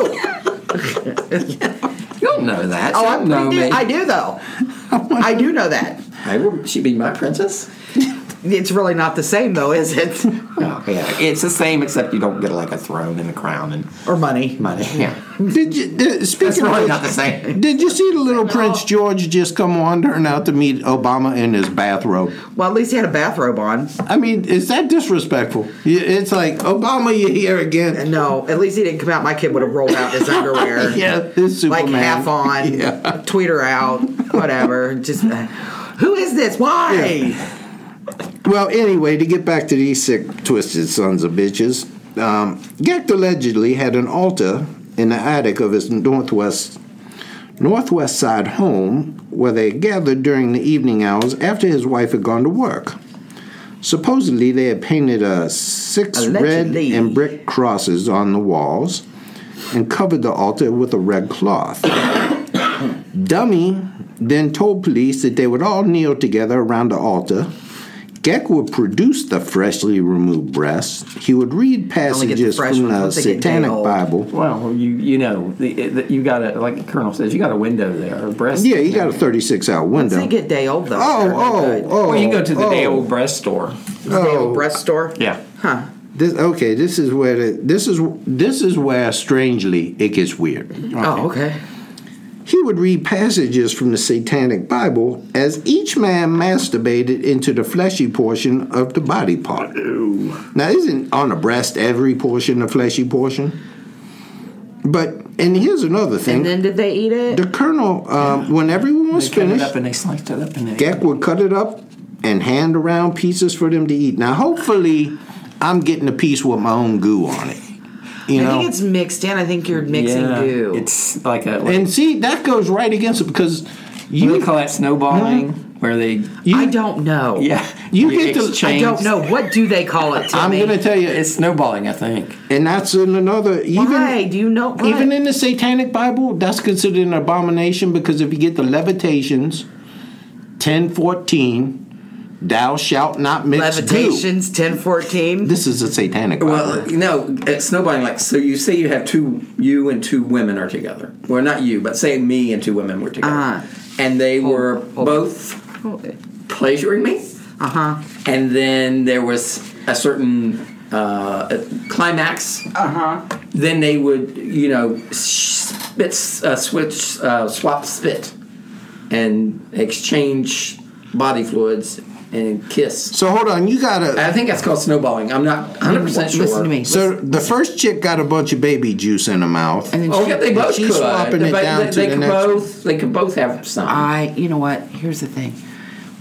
S6: You don't know that.
S7: Oh,
S6: You
S7: I
S6: don't know
S7: do,
S6: me.
S7: I do though. I do know that.
S6: I will she be my princess?
S7: It's really not the same though, is it?
S6: Oh, yeah. It's the same, except you don't get like a throne and a crown and
S7: or money.
S6: money. Yeah.
S8: Did you? Did, speaking
S6: That's
S8: of
S6: really
S8: which,
S6: not the same.
S8: Did you see the little Prince George just come wandering out to meet Obama in his bathrobe?
S7: Well, at least he had a bathrobe on.
S8: I mean, is that disrespectful? It's like, Obama, you're here again.
S7: No, at least he didn't come out. My kid would have rolled out his underwear.
S8: Yeah, his Superman.
S7: Like half on,
S8: Yeah.
S7: tweeter out, whatever. Just, uh, who is this? Why?
S8: Yeah. Well, anyway, to get back to these sick, twisted sons of bitches, um, Gecht allegedly had an altar in the attic of his northwest northwest side home where they gathered during the evening hours after his wife had gone to work. Supposedly, they had painted uh, six
S7: Allegedly.
S8: red and brick crosses on the walls and covered the altar with a red cloth. Dummy then told police that they would all kneel together around the altar. Geck would produce the freshly removed breast. He would read passages from the Satanic Bible.
S6: Well, you you know, the, the, you got a, like the Colonel says, you got a window there. A breast.
S8: Yeah, you got a thirty-six hour window.
S7: Once they get day old, though.
S8: Oh, oh, oh.
S6: Well, you can go to the
S8: oh.
S6: day old breast store.
S7: The day old breast store?
S6: Yeah.
S7: Huh.
S8: This, okay, this is where the, this is this is where strangely it gets weird. Okay.
S7: Oh, okay.
S8: He would read passages from the Satanic Bible as each man masturbated into the fleshy portion of the body part. Now, isn't on the breast every portion the fleshy portion? But, and here's another thing.
S7: And then did they eat it?
S8: The Colonel, um, when everyone was
S6: They cut it
S8: finished,
S6: up and they sliced it up and they.
S8: Geck would cut it up and hand around pieces for them to eat. Now, hopefully, I'm getting a piece with my own goo on it. You
S7: I
S8: know?
S7: think it's mixed in. I think you're mixing
S6: yeah,
S7: goo.
S6: It's like a. Like,
S8: And see, that goes right against it because you
S6: you call that snowballing, hmm? where they.
S8: You,
S7: I don't know.
S6: Yeah,
S8: you
S6: you
S8: get to.
S7: I don't know. What do they call it, Timmy?
S8: I'm going to tell you,
S6: It's snowballing, I think.
S8: and that's in another. Even,
S7: Why? Do you know? What?
S8: Even in the Satanic Bible, that's considered an abomination because if you get the Levitations, ten fourteen, thou shalt not mix
S7: Levitations, ten fourteen.
S8: This is a Satanic Bible.
S6: Well, no, it's snowballing. Like, so you say you have two, you and two women are together. Well, not you, but say me and two women were together,
S7: Uh-huh.
S6: and they
S7: Hold-
S6: were
S7: hold-
S6: both pleasuring me.
S7: Uh huh.
S6: And then there was a certain uh, climax.
S7: Uh huh.
S6: Then they would, you know, spit, uh, switch, uh, swap spit, and exchange body fluids and kiss.
S8: So hold on, you gotta.
S6: I think that's called snowballing. I'm not one hundred percent sure.
S7: Listen to me.
S8: So the first chick got a bunch of baby juice in her mouth.
S7: And then
S6: Oh
S7: she-
S6: yeah, they both
S8: she's
S6: could.
S8: swapping it
S6: But
S8: down
S6: they,
S8: to
S6: they
S8: the
S6: could
S8: next
S6: both. They could both have some.
S7: I. You know what? Here's the thing.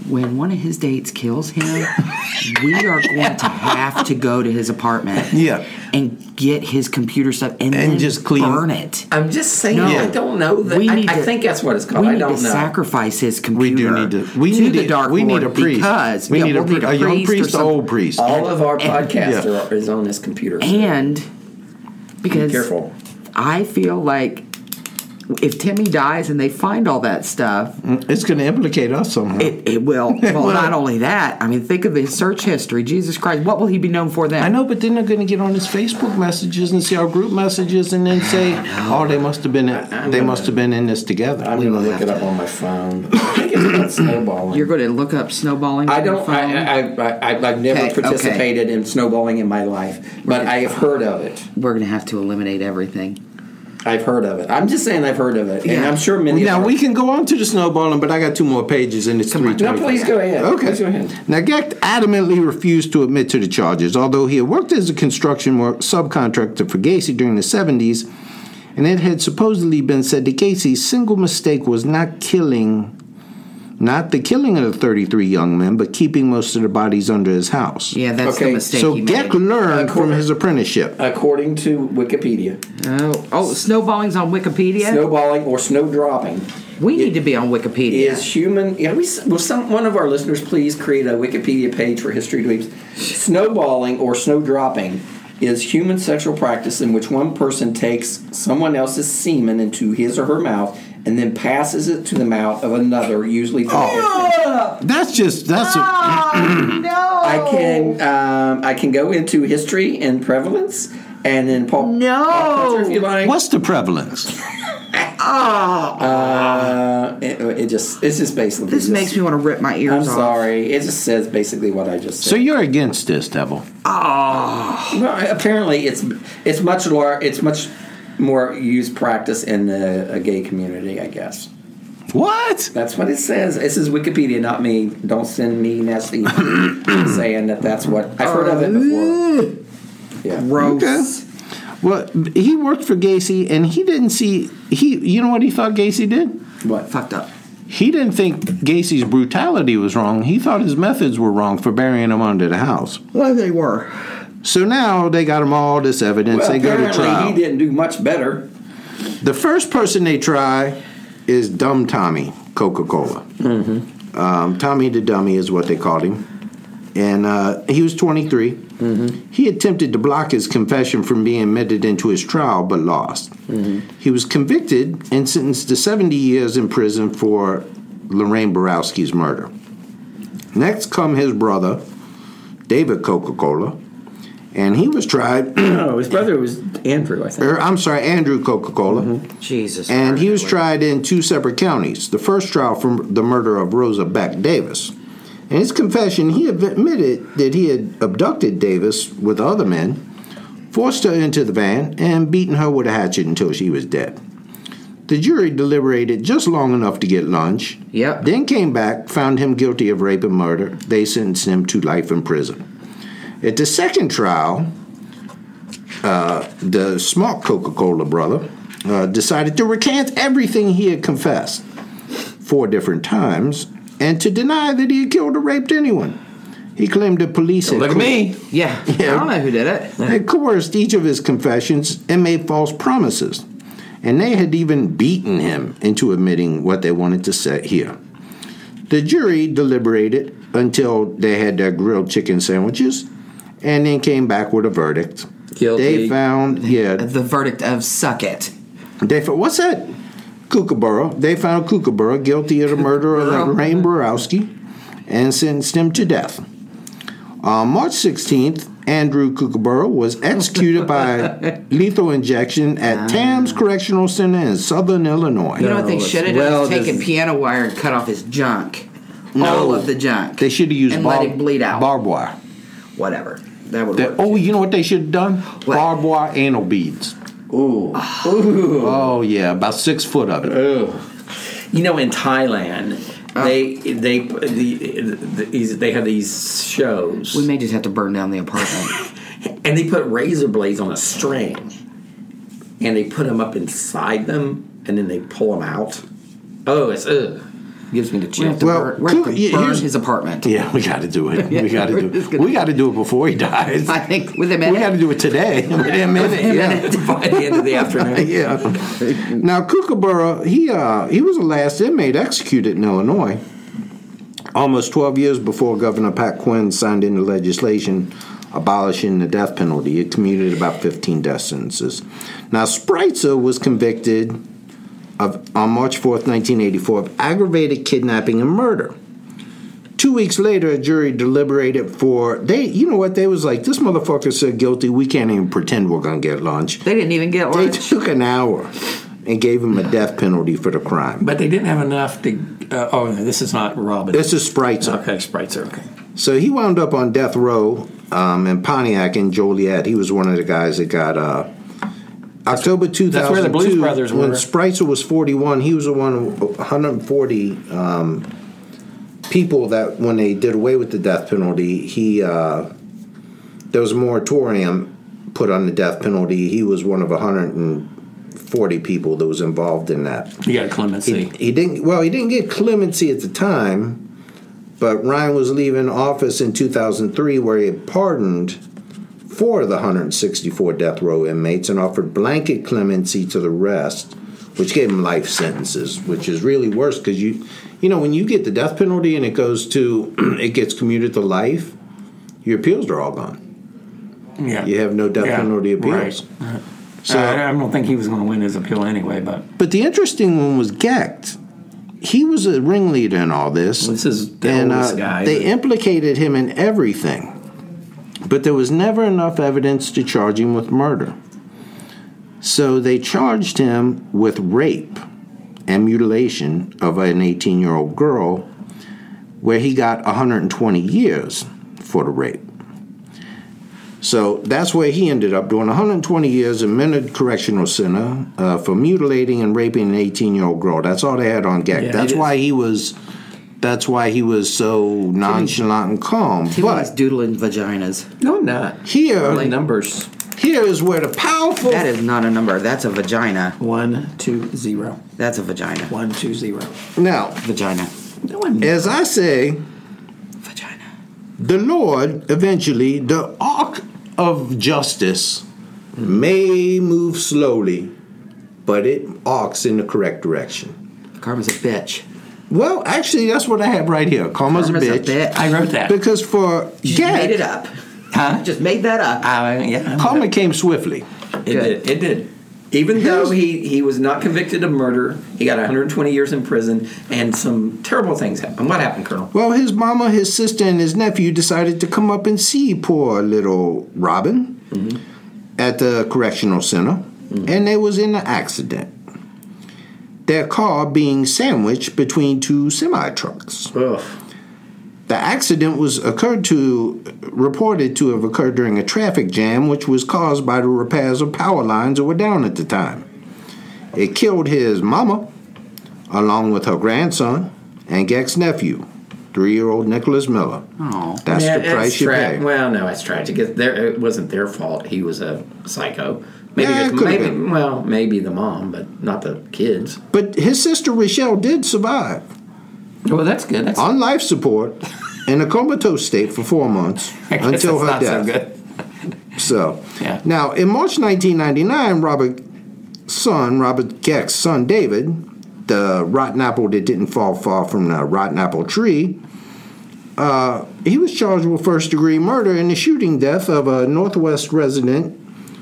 S7: when one of his dates kills him, we are going to have to go to his apartment.
S8: Yeah.
S7: And get his computer stuff and,
S8: and
S7: then
S8: just clean.
S7: burn it.
S6: I'm just saying,
S7: No.
S6: I don't know. That,
S7: We
S6: I,
S7: need
S6: I
S7: to-
S6: think that's what it's called.
S7: We
S6: I
S7: need
S6: don't
S7: to
S6: know.
S7: sacrifice his
S8: We
S7: computer
S8: do need to. We
S7: to
S8: need
S7: the
S8: a,
S7: dark
S8: We need
S7: lord
S8: a priest.
S7: because
S8: we
S7: yeah,
S8: need,
S7: we'll
S8: a,
S7: need a,
S8: a young
S7: priest,
S8: priest,
S7: or
S8: or
S7: some-
S8: old priest.
S6: All of our
S7: And-
S6: podcasts
S8: Yeah.
S6: are is on his computer.
S7: And because
S6: Be careful.
S7: I feel like if Timmy dies and they find all that stuff,
S8: It's going to implicate us somehow.
S7: it, it will. Well, not only that. I mean, think of his search history. Jesus Christ, what will he be known for then?
S8: I know, but then they're going to get on his Facebook messages and see our group messages, and then say, "Oh, they must have been. In, they must have been in this together."
S6: I'm going to look it up on my phone. I think it's about snowballing.
S7: You're going to look up snowballing.
S6: I
S7: on your
S6: don't.
S7: phone?
S6: I, I, I, I've never
S7: Okay, okay.
S6: participated in snowballing in my life, but I have heard of it.
S7: We're going to have to eliminate everything.
S6: I've heard of it. I'm just saying I've heard of it, and
S7: Yeah.
S6: I'm sure many.
S8: Now
S6: of our,
S8: we can go on to the snowballing, but I got two more pages, and it's three
S6: No,
S8: twenty.
S6: please go ahead.
S8: Okay.
S6: Please go ahead.
S8: Now, Gecht adamantly refused to admit to the charges, although he had worked as a construction work subcontractor for Gacy during the seventies, and it had supposedly been said that Gacy's single mistake was not killing, not the killing of the thirty-three young men, but keeping most of the bodies under his house.
S7: Yeah, that's
S6: Okay,
S7: the mistake
S8: So
S7: he
S8: Gecht
S7: made.
S8: learned from his apprenticeship.
S6: According to Wikipedia,
S7: Oh, oh, snowballing's on Wikipedia?
S6: snowballing or snow dropping
S7: we need to be on Wikipedia.
S6: is human. Yeah, we will some one of our listeners please create a Wikipedia page for History Dweebs. Snowballing or snow dropping is human sexual practice in which one person takes someone else's semen into his or her mouth and then passes it to the mouth of another, usually.
S8: Oh, that's just that's. A,
S6: I can um, I can go into history and prevalence and then pop,
S7: No.
S6: pop culture if you like.
S8: what's the prevalence?
S6: Uh, it, it just it's just basically.
S7: This
S6: just,
S7: makes me want to rip my ears
S6: I'm
S7: off.
S6: sorry. It just says basically what I just said.
S8: So you're against this, Devil?
S6: Well, apparently, it's it's much lar- It's much more used practice in the a gay community, I guess.
S8: What?
S6: That's what it says. This is Wikipedia, not me. Don't send me nasty saying that that's what I've heard of it before. Yeah.
S7: Gross.
S8: Okay. Well, he worked for Gacy, and he didn't see he. You know what he thought Gacy did?
S6: What?
S7: Fucked up.
S8: He didn't think Gacy's brutality was wrong. He thought his methods were wrong for burying him under the house.
S7: Well, they were.
S8: So now they got him all this evidence.
S6: Well,
S8: they go to
S6: apparently
S8: trial.
S6: he didn't do much better.
S8: The first person they try is Dumb Tommy Coca-Cola. Mm-hmm. Um, Tommy the Dummy is what they called him. And uh, he was twenty-three. Mm-hmm. He attempted to block his confession from being admitted into his trial, but lost. Mm-hmm. He was convicted and sentenced to seventy years in prison for Lorraine Borowski's murder. Next come his brother, David Coca-Cola, and he was tried.
S6: No, his brother was Andrew, I think.
S8: er, I'm sorry, Andrew Coca-Cola.
S6: Mm-hmm.
S7: Jesus.
S8: And he was
S7: Christ.
S8: tried in two separate counties. The first trial for the murder of Rosa Beck Davis. In his confession, he admitted that he had abducted Davis with other men, forced her into the van, and beaten her with a hatchet until she was dead. The jury deliberated just long enough to get lunch.
S7: Yep.
S8: Then came back, found him guilty of rape and murder. They sentenced him to life in prison. At the second trial, uh, the smart Coca-Cola brother uh, decided to recant everything he had confessed four different times and to deny that he had killed or raped anyone. He claimed that police had
S6: Look at
S8: co-
S6: me.
S7: Yeah. I don't know who did it.
S8: had coerced each of his confessions and made false promises. And they had even beaten him into admitting what they wanted to say here. The jury deliberated until they had their grilled chicken sandwiches and then came back with a verdict.
S6: Guilty.
S8: They found, yeah,
S7: The verdict of suck it.
S8: they found, what's that? Kookaburra. They found Kookaburra guilty of the murder of Lorraine Borowski and sentenced him to death. On March sixteenth, Andrew Kookaburra was executed by lethal injection at Tams Correctional Center in Southern Illinois.
S7: You know what they should have done?
S6: well,
S7: Taken
S6: this-
S7: piano wire and cut off his junk.
S8: No.
S7: All of the junk.
S8: They should have used
S7: and
S8: barb-
S7: let him bleed out.
S8: barbed wire.
S7: Whatever. That would
S8: They-
S7: work.
S8: oh, you know what they should have done?
S7: What?
S8: Barbed wire anal beads.
S6: Ooh.
S8: Oh, yeah, about six foot of it.
S6: You know, in Thailand, they they the, the, these they have these shows,
S7: We may just have to burn down the apartment.
S6: and they put razor blades on a string, and they put them up inside them, and then they pull them out. Oh, it's ugh. gives me the chills.
S8: Well,
S7: We're going to
S8: yeah,
S7: burn
S8: here's-
S7: his apartment.
S8: Yeah, we got to do it.
S7: Yeah,
S8: we got to
S7: we're
S8: do
S7: just
S8: it.
S7: gonna-
S8: We got to do it before he dies.
S7: I think with a minute.
S8: We got to do it today. Within a minute. Yeah.
S6: By the end of the afternoon.
S8: Yeah. Now, Kookaburra, he uh, he was the last inmate executed in Illinois, almost twelve years before Governor Pat Quinn signed into legislation abolishing the death penalty. It commuted about fifteen death sentences. Now, Spreitzer was convicted of on March fourth, nineteen eighty-four, of aggravated kidnapping and murder. Two weeks later, a jury deliberated for, they, you know what, they was like, this motherfucker said guilty, we can't even pretend we're going to get lunch.
S7: They didn't even get
S8: They
S7: lunch.
S8: took an hour and gave him a death penalty for the crime.
S6: But they didn't have enough to. Uh, oh, no, this is not Robin.
S8: This is Spreitzer.
S6: Okay, Spreitzer. Okay.
S8: So he wound up on death row um, in Pontiac in Joliet. He was one of the guys that got uh, October two thousand two.
S6: That's where the Blues Brothers
S8: when
S6: were.
S8: Spreitzer was forty-one, he was the one of one hundred forty um, people that when they did away with the death penalty, he uh, there was a moratorium put on the death penalty. He was one of one hundred forty people that was involved in that.
S6: He got clemency.
S8: He, he didn't. Well, he didn't get clemency at the time, but Ryan was leaving office in two thousand three, where he had pardoned four of the one hundred sixty-four death row inmates and offered blanket clemency to the rest, which gave them life sentences, which is really worse because you, you know, when you get the death penalty and it goes to, it gets commuted to life, your appeals are all gone.
S6: Yeah.
S8: You have no death
S6: Yeah,
S8: penalty appeals.
S6: Right.
S8: So,
S6: I, I don't think he was going to win his appeal anyway, but
S8: but the interesting one was Gecht. He was a ringleader in all this.
S6: this is the
S8: and
S6: oldest
S8: uh,
S6: guy.
S8: they
S6: that-
S8: implicated him in everything, but there was never enough evidence to charge him with murder. So they charged him with rape and mutilation of an eighteen-year-old girl, where he got one hundred twenty years for the rape. So that's where he ended up doing one hundred twenty years in Menard Correctional Center uh, for mutilating and raping an eighteen-year-old girl. That's all they had on Gecht.
S6: Yeah,
S8: that's
S6: it is.
S8: why he was. That's why he was so nonchalant and calm.
S7: Timmy's
S8: But
S7: doodling vaginas.
S6: no, I'm not.
S8: here,
S6: Only numbers.
S8: here is where the powerful.
S7: That is not a number. That's a vagina.
S6: One, two, zero.
S7: That's a vagina.
S6: One, two, zero.
S8: Now,
S7: Vagina.
S6: No, I'm
S8: as I say,
S7: Vagina.
S8: the Lord eventually, the arc of justice may move slowly, but it arcs in the correct direction.
S7: Karma's a bitch.
S8: Well, actually, that's what I have right here. Karma's,
S7: Karma's
S8: a,
S7: a
S8: bitch.
S7: bitch.
S6: I wrote that.
S8: Because for
S7: You just made it
S8: Gecht,
S7: up.
S6: Huh?
S7: Just made that up.
S6: Uh, yeah. I'm
S8: karma
S6: good.
S8: came swiftly.
S6: It
S7: Good.
S6: did. It did. Even though he, he was not convicted of murder, he got one hundred twenty years in prison, and some terrible things happened. What happened, Colonel?
S8: Well, his mama, his sister, and his nephew decided to come up and see poor little Robin
S6: Mm-hmm.
S8: at the correctional center,
S6: Mm-hmm.
S8: and they was in an accident. Their car being sandwiched between two semi-trucks.
S6: Ugh.
S8: The accident was occurred to reported to have occurred during a traffic jam, which was caused by the repairs of power lines that were down at the time. It killed his mama, along with her grandson and Gecht's nephew, three-year-old Nicholas Miller.
S7: Oh.
S8: That's
S6: Yeah,
S8: the price
S6: it's
S8: you
S6: tra-
S8: pay.
S6: Well, no, it's tragic. It, there, it wasn't their fault. He was a psycho. Maybe,
S8: Yeah, it
S6: it
S8: could've
S6: maybe
S8: been.
S6: well, maybe the mom, but not the kids.
S8: But his sister Rochelle did survive
S6: Well, that's good. That's
S8: on life support in a comatose state for four months
S6: I guess
S8: until her
S6: that's
S8: death.
S6: not so good.
S8: So,
S6: Yeah.
S8: now in March nineteen ninety-nine, Robert's son, Robert Gecht's son David, the rotten apple that didn't fall far from the rotten apple tree, uh, he was charged with first degree murder in the shooting death of a Northwest resident,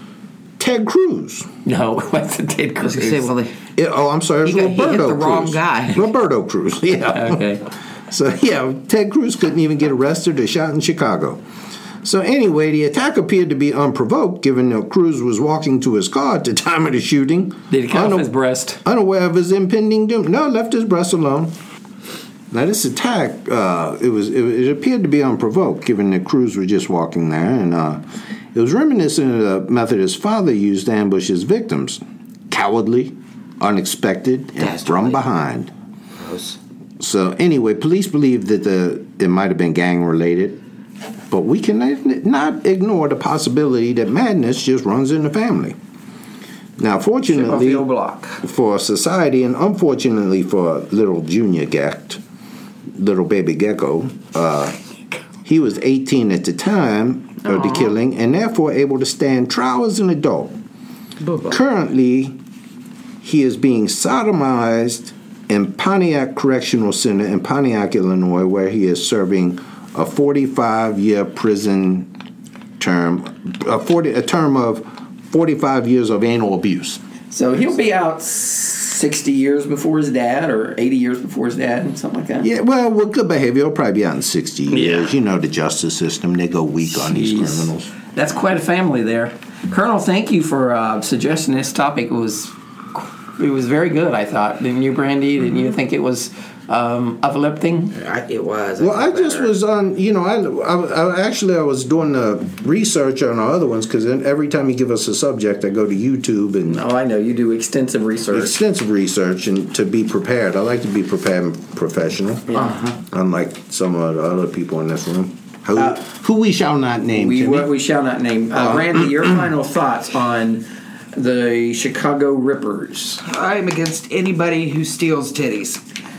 S8: Ted Cruz.
S6: No, what's the Ted
S7: I was
S6: Cruz?
S7: going to say, well, they,
S8: Yeah, oh, I'm sorry, it was
S7: He got- he hit
S8: Roberto
S7: the
S8: Cruz.
S7: wrong guy.
S8: Roberto Cruz, yeah.
S6: Okay.
S8: So, yeah, Ted Cruz couldn't even get arrested or shot in Chicago. So, anyway, the attack appeared to be unprovoked, given that Cruz was walking to his car at the time of the shooting.
S6: Did he cut off
S8: Unaw-
S6: his breast?
S8: Unaware of his impending doom. No, left his breast alone. Now, this attack, uh, it was it, it appeared to be unprovoked, given that Cruz was just walking there, and uh, it was reminiscent of the method his father used to ambush his victims. Cowardly, unexpected, and
S7: Dastardly.
S8: from behind.
S7: gross.
S8: So anyway, police believe that the it might have been gang related, but we can not ignore the possibility that madness just runs in the family. Now, fortunately
S6: Chip off the block.
S8: for society, and unfortunately for little Junior Gecht, little baby Gecko, uh, he was eighteen at the time of the killing, and therefore able to stand trial as an adult.
S6: Bubba.
S8: Currently, he is being sodomized in Pontiac Correctional Center in Pontiac, Illinois, where he is serving a forty-five year prison term, a, forty, a term of forty-five years of anal abuse.
S6: So he'll be out sixty years before his dad, or eighty years before his dad, something like that.
S8: Yeah, well, with good behavior, he'll probably be out in sixty years.
S6: Yeah.
S8: You know the justice system, they go weak on these
S6: Jeez.
S8: criminals.
S6: That's quite a family there. Colonel, thank you for uh, suggesting this topic. It was, it was very good, I thought. Didn't you, Brandy? Didn't you think it was um, uplifting?
S7: I, it was.
S8: Well, I just
S7: better.
S8: was on, you know, I, I, I actually I was doing the research on our other ones, because every time you give us a subject, I go to YouTube and
S6: Oh, I know. You do extensive research.
S8: extensive research and to be prepared. I like to be prepared and professional,
S6: Uh-huh.
S8: unlike some of the other people in this room, who,
S6: Uh,
S8: who we shall not name.
S6: We,
S8: Timmy.
S6: we shall not name. Uh,
S8: Uh,
S6: Randy, your final thoughts on the Chicago Rippers.
S7: I'm against anybody who steals titties.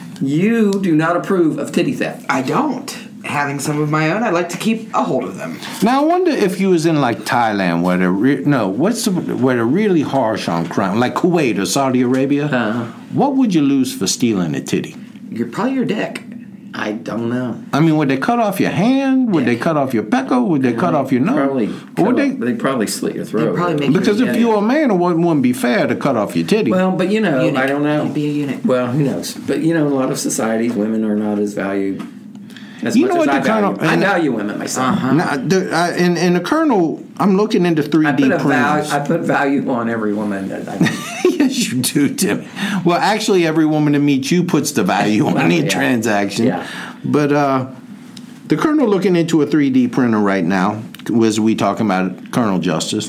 S6: You do not approve of titty theft.
S7: I don't. Having some of my own, I like to keep a hold of them.
S8: Now I wonder if you was in like Thailand, where they're re- no, what's the, where they're really harsh on crime, like Kuwait or Saudi Arabia.
S6: Uh-huh.
S8: What would you lose for stealing a titty?
S7: You're probably your dick.
S6: I don't know.
S8: I mean, would they cut off your hand? Would they cut off your pecker? Would they cut off your nose?
S6: Probably.
S8: Or would
S6: cut
S8: they?
S6: off- They'd probably slit your throat.
S7: They'd probably make
S8: Because
S7: you
S8: if you were a man, it wouldn't, wouldn't be fair to cut off your titty.
S6: Well, but you know,
S7: Eunuch.
S6: I don't know.
S7: You'd be a eunuch.
S6: Well, who knows? But you know, in a lot of societies, women are not as valued as
S8: You
S6: much
S8: know
S6: as
S8: what
S6: I
S8: the kind
S6: value.
S8: of-
S6: I
S8: and-
S6: value women myself.
S8: Now, the, I, in, in the Colonel, I'm looking into three
S6: I
S8: D
S6: put a value.
S8: printers.
S6: I put value on every woman that I meet.
S8: Yes, you do, Timmy. Well, actually, every woman that meets you puts the value on any
S6: Yeah.
S8: transaction.
S6: Yeah.
S8: But uh, the Colonel looking into a three D printer right now, was we talking about Colonel Justice,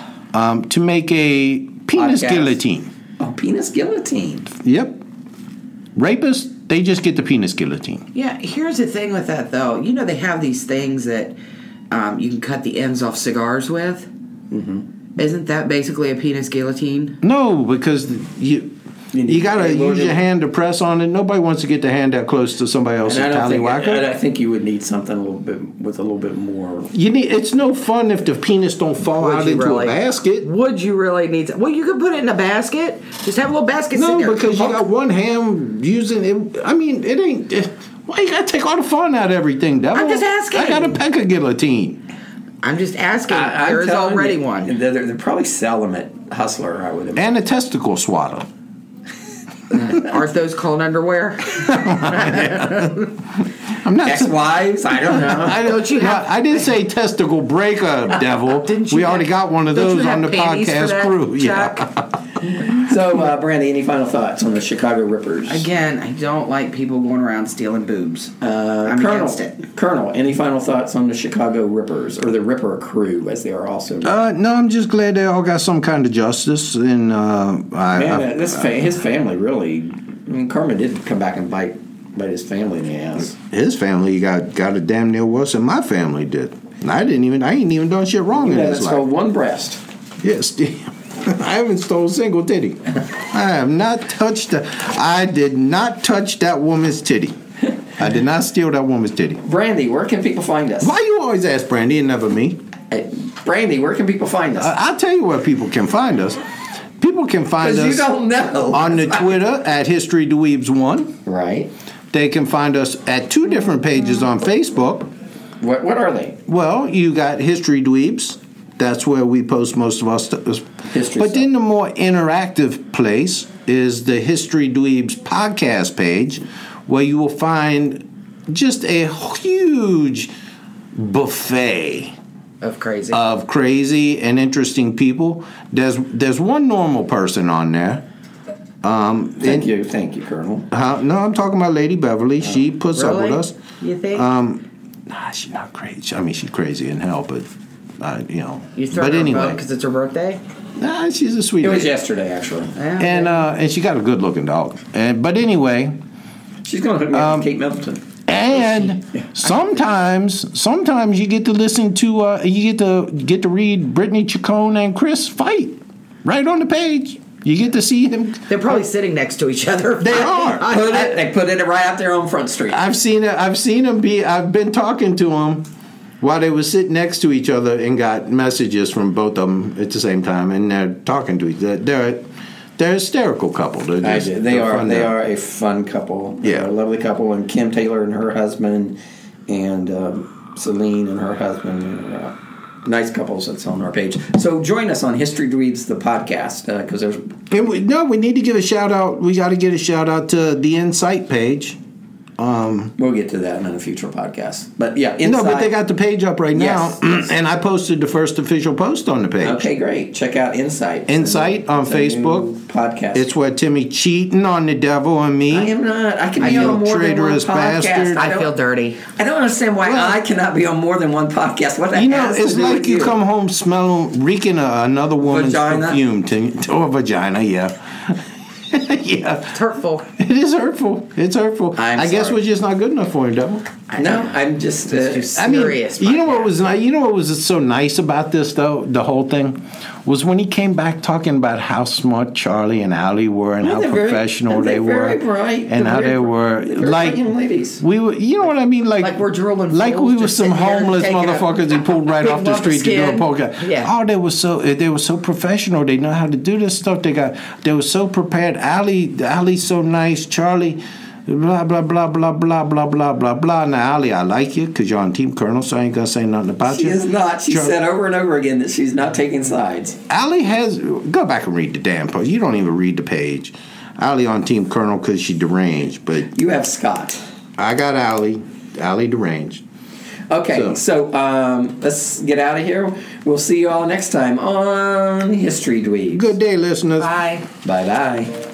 S8: um, to make a penis
S6: Podcast.
S8: guillotine.
S6: Oh, penis guillotine.
S8: Yep. Rapists, they just get the penis guillotine.
S7: Yeah, here's the thing with that, though. You know, they have these things that um, you can cut the ends off cigars with. Mm-hmm. Isn't that basically a penis guillotine?
S8: No, because you
S6: You
S8: you,
S6: need-
S8: gotta
S6: hey, well,
S8: use your
S6: then-
S8: hand to press on it. Nobody wants to get their hand that close to somebody else's
S6: And I don't think.
S8: tallywhacker.
S6: And I think you would need something a little bit with a little bit more.
S8: You need. It's no fun if the penis don't fall
S7: Would
S8: out
S7: you
S8: into
S7: really?
S8: a basket.
S7: Would you really need to? Well, you could put it in a basket. Just have a little basket
S8: No,
S7: sitting there.
S8: because you got one hand using it. I mean, it ain't. It, why you gotta take all the fun out of everything, devil?
S7: I'm just asking.
S8: I got a pecker guilotine.
S7: I'm just asking.
S6: I, I'm
S7: There's
S6: telling
S7: already
S6: you,
S7: one.
S6: They're, they're probably sell them at Hustler. I would imagine.
S8: And a testicle swatter.
S7: Aren't those called underwear?
S8: I'm not.
S6: Ex-wives? I don't know.
S8: I don't.
S7: you
S8: no,
S7: have-
S8: I didn't say testicle breaker, devil.
S7: Didn't you
S8: we
S7: have-
S8: already got one of
S7: don't you
S8: those on
S7: have
S8: the
S7: panties for
S8: podcast
S7: that,
S8: crew.
S7: Chuck?
S8: Yeah.
S6: So, uh, Brandy, any final thoughts on the Chicago Rippers?
S7: Again, I don't like people going around stealing boobs.
S6: Uh,
S7: I'm
S6: Colonel,
S7: against it.
S6: Colonel, any final thoughts on the Chicago Rippers, or the Ripper crew, as they are also known?
S8: Uh, no, I'm just glad they all got some kind of justice, and uh, I,
S6: Man,
S8: I,
S6: uh, this fa- his family really. I mean, Carmen did come back and bite bite his family in the ass.
S8: his family got got it damn near worse than my family did. And I didn't even. I ain't even done shit wrong in
S6: Yeah,
S8: this
S6: that's
S8: life.
S6: called one breast.
S8: Yes, I haven't stole a single titty. I have not touched. The, I did not touch that woman's titty. I did not steal that woman's titty.
S6: Brandy, where can people find us?
S8: Why you always ask Brandy and never me?
S6: Hey, Brandy, where can people find us?
S8: I, I'll tell you where people can find us. People can find
S6: Because
S8: us
S6: you don't know.
S8: on the Twitter at History Dweebs one.
S6: Right.
S8: They can find us at two different pages on Facebook.
S6: What What are they?
S8: Well, you got History Dweebs. That's where we post most of our stuff.
S6: History
S8: But
S6: stuff.
S8: then the more interactive place is the History Dweebs podcast page, where you will find just a huge buffet
S7: Of crazy.
S8: of crazy and interesting people. There's there's one normal person on there. Um,
S6: Thank
S8: and-
S6: you, thank you, Colonel.
S8: Uh, no, I'm talking about Lady Beverly. She puts up
S7: really?
S8: with us.
S7: You think?
S8: Um, nah, she's not crazy. I mean, she's crazy in hell, but uh, you know.
S7: you throw
S8: but
S7: her
S8: anyway,
S7: because it's her birthday?
S8: nah, she's a sweet
S6: It was
S8: lady.
S6: yesterday, actually.
S7: Yeah,
S8: And
S7: okay.
S8: uh, and she got a good looking dog. And but anyway,
S6: She's going to hook me
S8: Um,
S6: up with Kate Middleton.
S8: and sometimes sometimes you get to listen to uh, you get to get to read Brittany Chacon and Chris fight. right on the page. You get to see him.
S7: They're probably sitting next to each other.
S8: They are.
S6: Put it, they put it right out there on Front Street.
S8: I've seen it. I've seen them be. I've been talking to them while they were sitting next to each other and got messages from both of them at the same time, and they're talking to each other. They're they're a hysterical couple. They're just,
S6: I do. They are. They are a fun couple.
S8: Yeah,
S6: they're a lovely couple. And Kim Taylor and her husband, and um, Celine and her husband. And, uh, nice couples that's on our page. So join us on History Dweebs, the podcast, because uh, there's.
S8: And we, no, we need to give a shout out. We got to get a shout out to the Insight page. Um,
S6: we'll get to that in a future podcast. But yeah, Insight.
S8: No, but they got the page up right now,
S6: yes, yes.
S8: And I posted the first official post on the page.
S6: Okay, great. Check out Insight.
S8: Insight
S6: it's
S8: on
S6: it's
S8: Facebook
S6: podcast.
S8: It's where Timmy cheating on the devil and me.
S6: I am not. I can be
S8: I
S6: on more
S8: traitorous
S6: than one podcast.
S8: bastard.
S7: I feel dirty.
S6: I don't understand why well, I cannot be on more than one podcast. What the
S8: you know?
S6: has
S8: It's
S6: to do
S8: like
S6: with
S8: you,
S6: you
S8: come home smelling, reeking of another woman's
S6: vagina?
S8: perfume to, or vagina. Yeah. Yeah,
S7: it's hurtful.
S8: It is hurtful. It's hurtful.
S6: I'm
S8: I guess
S6: sorry.
S8: we're just not good enough for him, devil.
S6: No, I'm just. Uh,
S7: just
S8: I mean,
S7: serious.
S8: you know what was ni- you know what was so nice about this though? The whole thing was when he came back talking about how smart Charlie and Allie were and
S6: Well,
S8: how
S6: they're very-
S8: professional
S6: and
S8: they
S6: they're
S8: were,
S6: very bright.
S8: and
S6: They're
S8: how
S6: very
S8: they
S6: br-
S8: were
S6: they're very
S8: like
S6: bright young ladies.
S8: we were. You know what I mean? Like
S7: Like we're drooling
S8: like
S7: fools
S8: we were
S7: just
S8: some
S7: sitting here
S8: homeless
S7: taking a
S8: motherfuckers that pulled right
S7: big
S8: off the
S7: lump of
S8: street to do a
S7: skin.
S8: podcast.
S7: Yeah.
S8: Oh, they were so they were so professional. They know how to do this stuff. They got they were so prepared. Allie Allie's so nice. Charlie. Blah, blah, blah, blah, blah, blah, blah, blah, blah. Now, Allie, I like you because you're on Team Colonel, so I ain't going to say nothing about
S6: She
S8: you.
S6: is not. She
S8: Char-
S6: said over and over again that she's not taking sides.
S8: Allie has... Go back and read the damn post. You don't even read the page. Allie on Team Colonel because she deranged, but...
S6: You have Scott.
S8: I got Allie. Allie deranged.
S6: Okay, so,
S8: So-
S6: um, let's get out of here. We'll see you all next time on History Dweebs.
S8: Good day, listeners.
S7: Bye.
S6: Bye-bye.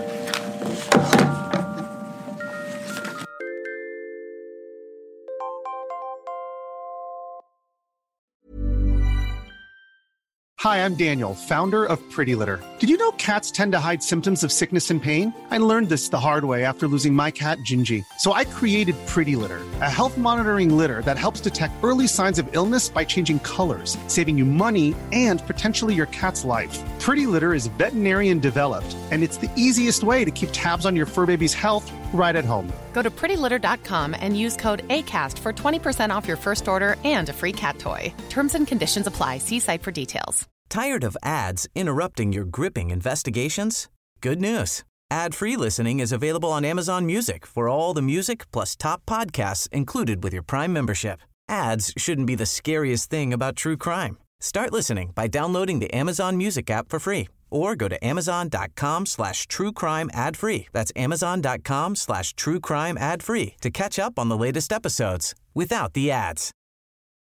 S11: Hi, I'm Daniel, founder of Pretty Litter. Did you know cats tend to hide symptoms of sickness and pain? I learned this the hard way after losing my cat, Gingy. So I created Pretty Litter, a health monitoring litter that helps detect early signs of illness by changing colors, saving you money and potentially your cat's life. Pretty Litter is veterinarian developed, and it's the easiest way to keep tabs on your fur baby's health right at home.
S12: Go to pretty litter dot com and use code ACAST for twenty percent off your first order and a free cat toy. Terms and conditions apply. See site for details.
S10: Tired of ads interrupting your gripping investigations? Good news. Ad-free listening is available on Amazon Music for all the music plus top podcasts included with your Prime membership. Ads shouldn't be the scariest thing about true crime. Start listening by downloading the Amazon Music app for free or go to amazon.com slash true crime ad free. That's amazon.com slash true crime ad free to catch up on the latest episodes without the ads.